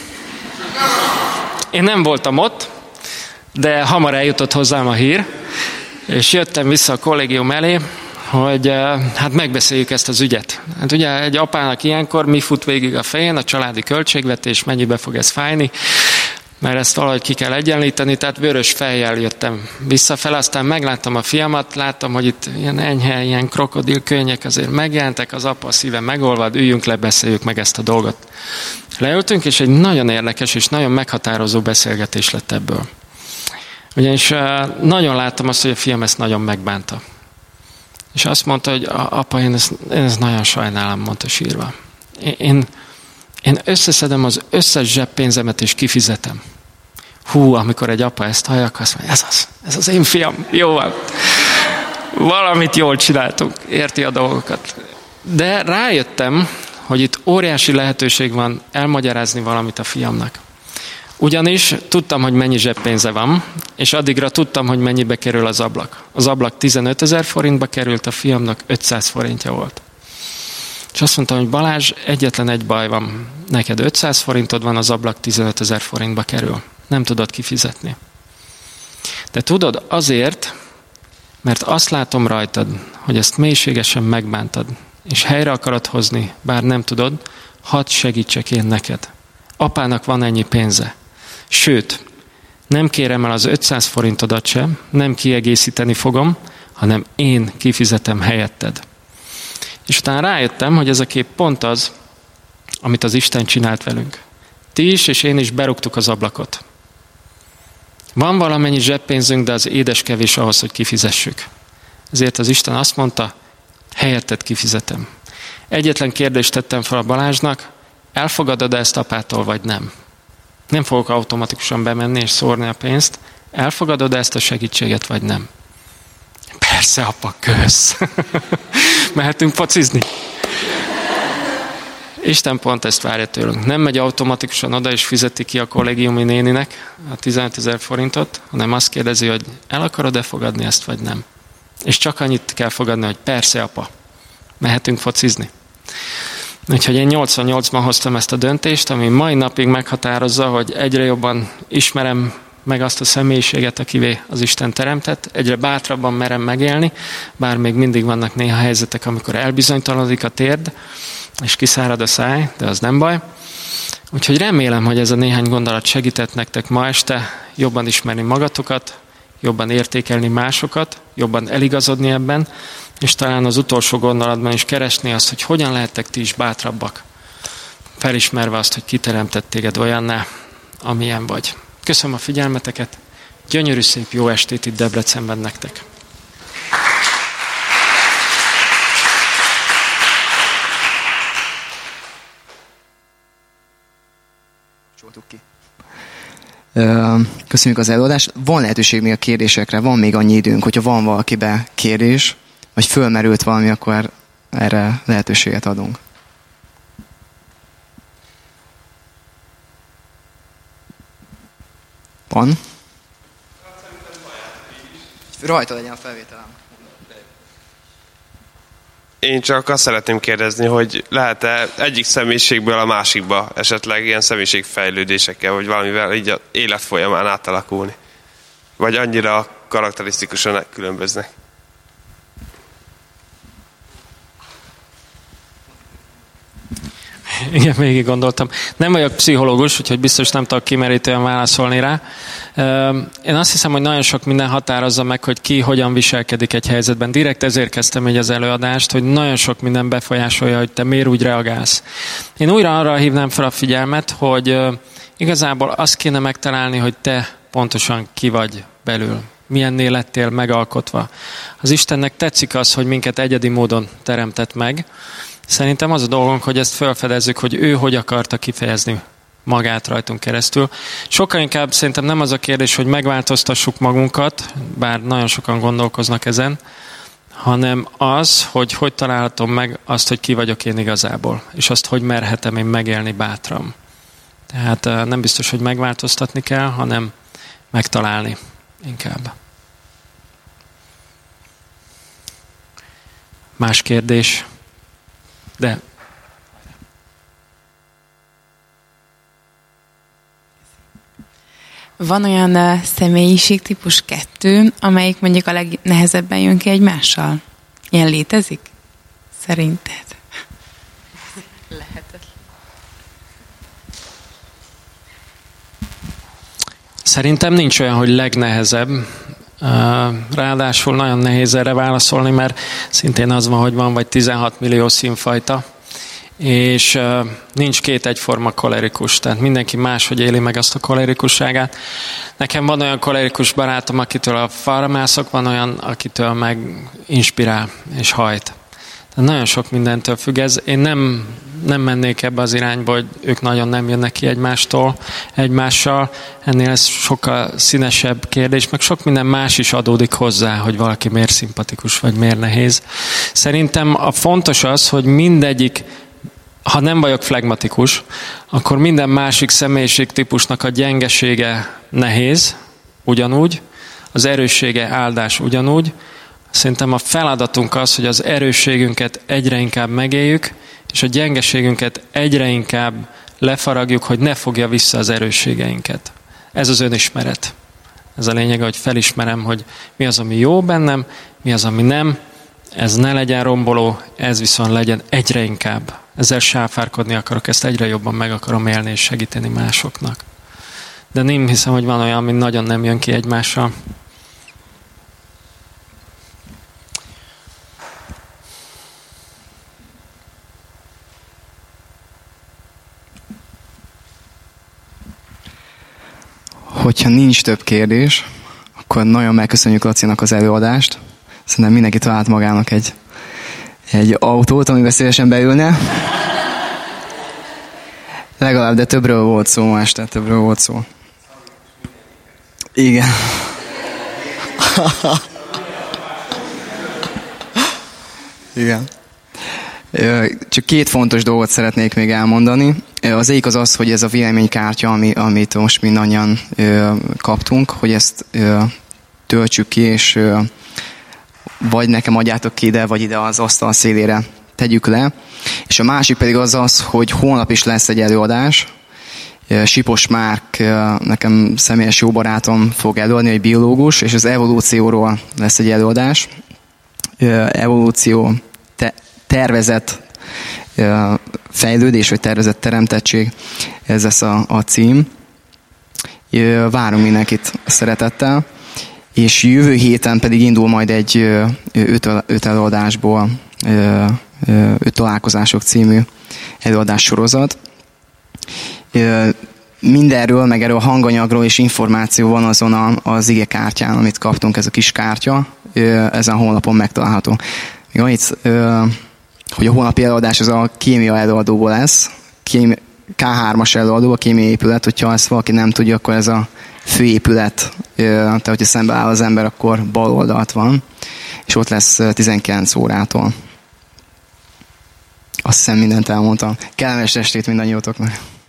Én nem voltam ott, de hamar eljutott hozzám a hír, és jöttem vissza a kollégium elé, hogy hát megbeszéljük ezt az ügyet. Hát ugye egy apának ilyenkor mi fut végig a fején, a családi költségvetés, mennyibe fog ez fájni, mert ezt valahogy ki kell egyenlíteni, tehát vörös fejjel jöttem visszafele, aztán megláttam a fiamat, láttam, hogy itt ilyen enyhe, ilyen krokodilkönnyek azért megjelentek, az apa szíve megolvad, üljünk le, beszéljük meg ezt a dolgot. Leültünk, és egy nagyon érdekes és nagyon meghatározó beszélgetés lett ebből. Ugyanis nagyon láttam azt, hogy a fiam ezt nagyon megbánta. És azt mondta, hogy apa, én ezt nagyon sajnálom, mondta sírva. Én összeszedem az összes zseppénzemet és kifizetem. Amikor egy apa ezt hallja, akkor azt mondja, ez az én fiam, jó van. Valamit jól csináltunk, érti a dolgokat. De rájöttem, hogy itt óriási lehetőség van elmagyarázni valamit a fiamnak. Ugyanis tudtam, hogy mennyi zseppénze van, és addigra tudtam, hogy mennyibe kerül az ablak. Az ablak 15 000 forintba került, a fiamnak 500 forintja volt. És azt mondtam, hogy Balázs, egyetlen egy baj van. Neked 500 forintod van, az ablak 15 000 forintba kerül. Nem tudod kifizetni. De tudod, azért, mert azt látom rajtad, hogy ezt mélységesen megbántad, és helyre akarod hozni, bár nem tudod, hadd segítsek én neked. Apának van ennyi pénze. Sőt, nem kérem el az 500 forintodat sem, nem kiegészíteni fogom, hanem én kifizetem helyetted. És utána rájöttem, hogy ez a kép pont az, amit az Isten csinált velünk. Ti is, és én is berúgtuk az ablakot. Van valamennyi zseppénzünk, de az édes kevés ahhoz, hogy kifizessük. Ezért az Isten azt mondta, helyetted kifizetem. Egyetlen kérdést tettem fel a Balázsnak, elfogadod ezt apától, vagy nem? Nem fogok automatikusan bemenni és szórni a pénzt, elfogadod ezt a segítséget, vagy nem? Persze, apa, kösz. Mehetünk focizni. Isten pont ezt várja tőlünk. Nem megy automatikusan oda, és fizeti ki a kollégiumi néninek a 15 000 forintot, hanem azt kérdezi, hogy el akarod-e fogadni ezt, vagy nem. És csak annyit kell fogadni, hogy persze, apa, mehetünk focizni. Úgyhogy én 88-ban hoztam ezt a döntést, ami mai napig meghatározza, hogy egyre jobban ismerem meg azt a személyiséget, akivé az Isten teremtett, egyre bátrabban merem megélni, bár még mindig vannak néha helyzetek, amikor elbizonytalanodik a térd, és kiszárad a száj, de az nem baj. Úgyhogy remélem, hogy ez a néhány gondolat segített nektek ma este jobban ismerni magatokat, jobban értékelni másokat, jobban eligazodni ebben, és talán az utolsó gondolatban is keresni azt, hogy hogyan lehettek ti is bátrabbak, felismerve azt, hogy kiteremtett téged olyanná, amilyen vagy. Köszönöm a figyelmeteket, gyönyörű szép jó estét itt Debrecenben nektek! Köszönjük az előadást. Van lehetőség még a kérdésekre, van még annyi időnk, hogyha van valakibe kérdés, vagy fölmerült valami, akkor erre lehetőséget adunk. Van? Rajta legyen a felvételem. Én csak azt szeretném kérdezni, hogy lehet-e egyik személyiségből a másikba esetleg ilyen személyiségfejlődésekkel, vagy valamivel így az élet folyamán átalakulni? Vagy annyira karakterisztikusan különböznek? Igen, végig gondoltam. Nem vagyok pszichológus, úgyhogy biztos nem tudok kimerítően válaszolni rá. Én azt hiszem, hogy nagyon sok minden határozza meg, hogy ki hogyan viselkedik egy helyzetben. Direkt ezért kezdtem így az előadást, hogy nagyon sok minden befolyásolja, hogy te miért úgy reagálsz. Én újra arra hívnám fel a figyelmet, hogy igazából azt kéne megtalálni, hogy te pontosan ki vagy belül. Milyennél lettél megalkotva. Az Istennek tetszik az, hogy minket egyedi módon teremtett meg. Szerintem az a dolgunk, hogy ezt felfedezzük, hogy ő hogy akarta kifejezni magát rajtunk keresztül. Sokkal inkább szerintem nem az a kérdés, hogy megváltoztassuk magunkat, bár nagyon sokan gondolkoznak ezen, hanem az, hogy találhatom meg azt, hogy ki vagyok én igazából, és azt, hogy merhetem én megélni bátran. Tehát nem biztos, hogy megváltoztatni kell, hanem megtalálni inkább. Más kérdés? De van olyan személyiségtípus 2, amelyik mondjuk a legnehezebben jön ki egymással? Ilyen létezik? Szerinted? Lehetetlen. Szerintem nincs olyan, hogy legnehezebb. Ráadásul nagyon nehéz erre válaszolni, mert szintén az van, hogy van vagy 16 millió színfajta, és nincs két egyforma kolerikus, tehát mindenki máshogy éli meg azt a kolerikusságát. Nekem van olyan kolerikus barátom, akitől a falra mászok, van olyan, akitől meg inspirál és hajt. Tehát nagyon sok mindentől függ ez. Én nem mennék ebbe az irányba, hogy ők nagyon nem jönnek ki egymással. Ennél ez sokkal színesebb kérdés, meg sok minden más is adódik hozzá, hogy valaki miért szimpatikus, vagy miért nehéz. Szerintem a fontos az, hogy mindegyik, ha nem vagyok flegmatikus, akkor minden másik személyiségtípusnak a gyengesége nehéz, ugyanúgy, az erőssége áldás ugyanúgy. Szerintem a feladatunk az, hogy az erősségünket egyre inkább megéljük, és a gyengeségünket egyre inkább lefaragjuk, hogy ne fogja vissza az erősségeinket. Ez az önismeret. Ez a lényeg, hogy felismerem, hogy mi az, ami jó bennem, mi az, ami nem. Ez ne legyen romboló, ez viszont legyen egyre inkább. Ezzel sáfárkodni akarok, ezt egyre jobban meg akarom élni és segíteni másoknak. De nem hiszem, hogy van olyan, ami nagyon nem jön ki egymással. Hogyha nincs több kérdés, akkor nagyon megköszönjük Lacinak az előadást. Szerintem mindenki talált magának egy autót, amiben szívesen beülne. Legalább, de többről volt szó ma este, többről volt szó. Igen. Igen. Csak 2 fontos dolgot szeretnék még elmondani. Az egyik az az, hogy ez a véleménykártya, amit most mindannyian kaptunk, hogy ezt töltsük ki, és vagy nekem adjátok ki ide, vagy ide az asztal szélére tegyük le. És a másik pedig az, hogy holnap is lesz egy előadás. Sipos Márk, nekem személyes jó barátom fog előadni, egy biológus, és az evolúcióról lesz egy előadás. Evolúció, tervezett fejlődés, vagy tervezett teremtettség, ez lesz a cím. Várunk mindenkit szeretettel, és jövő héten pedig indul majd egy 5 előadásból 5 találkozások című előadás sorozat. Mindenről, meg erről a hanganyagról és információ van azon az igekártyán, amit kaptunk, ez a kis kártya, ezen a honlapon megtalálható. Még annyit, hogy a holnapi előadás az a kémia előadóból lesz, K3-as előadó, a kémiai épület, hogyha ezt valaki nem tudja, akkor ez a főépület, tehát hogyha szembe áll az ember, akkor bal oldalt van, és ott lesz 19 órától. Azt hiszem mindent elmondtam. Kellemes estét mindannyiótoknak!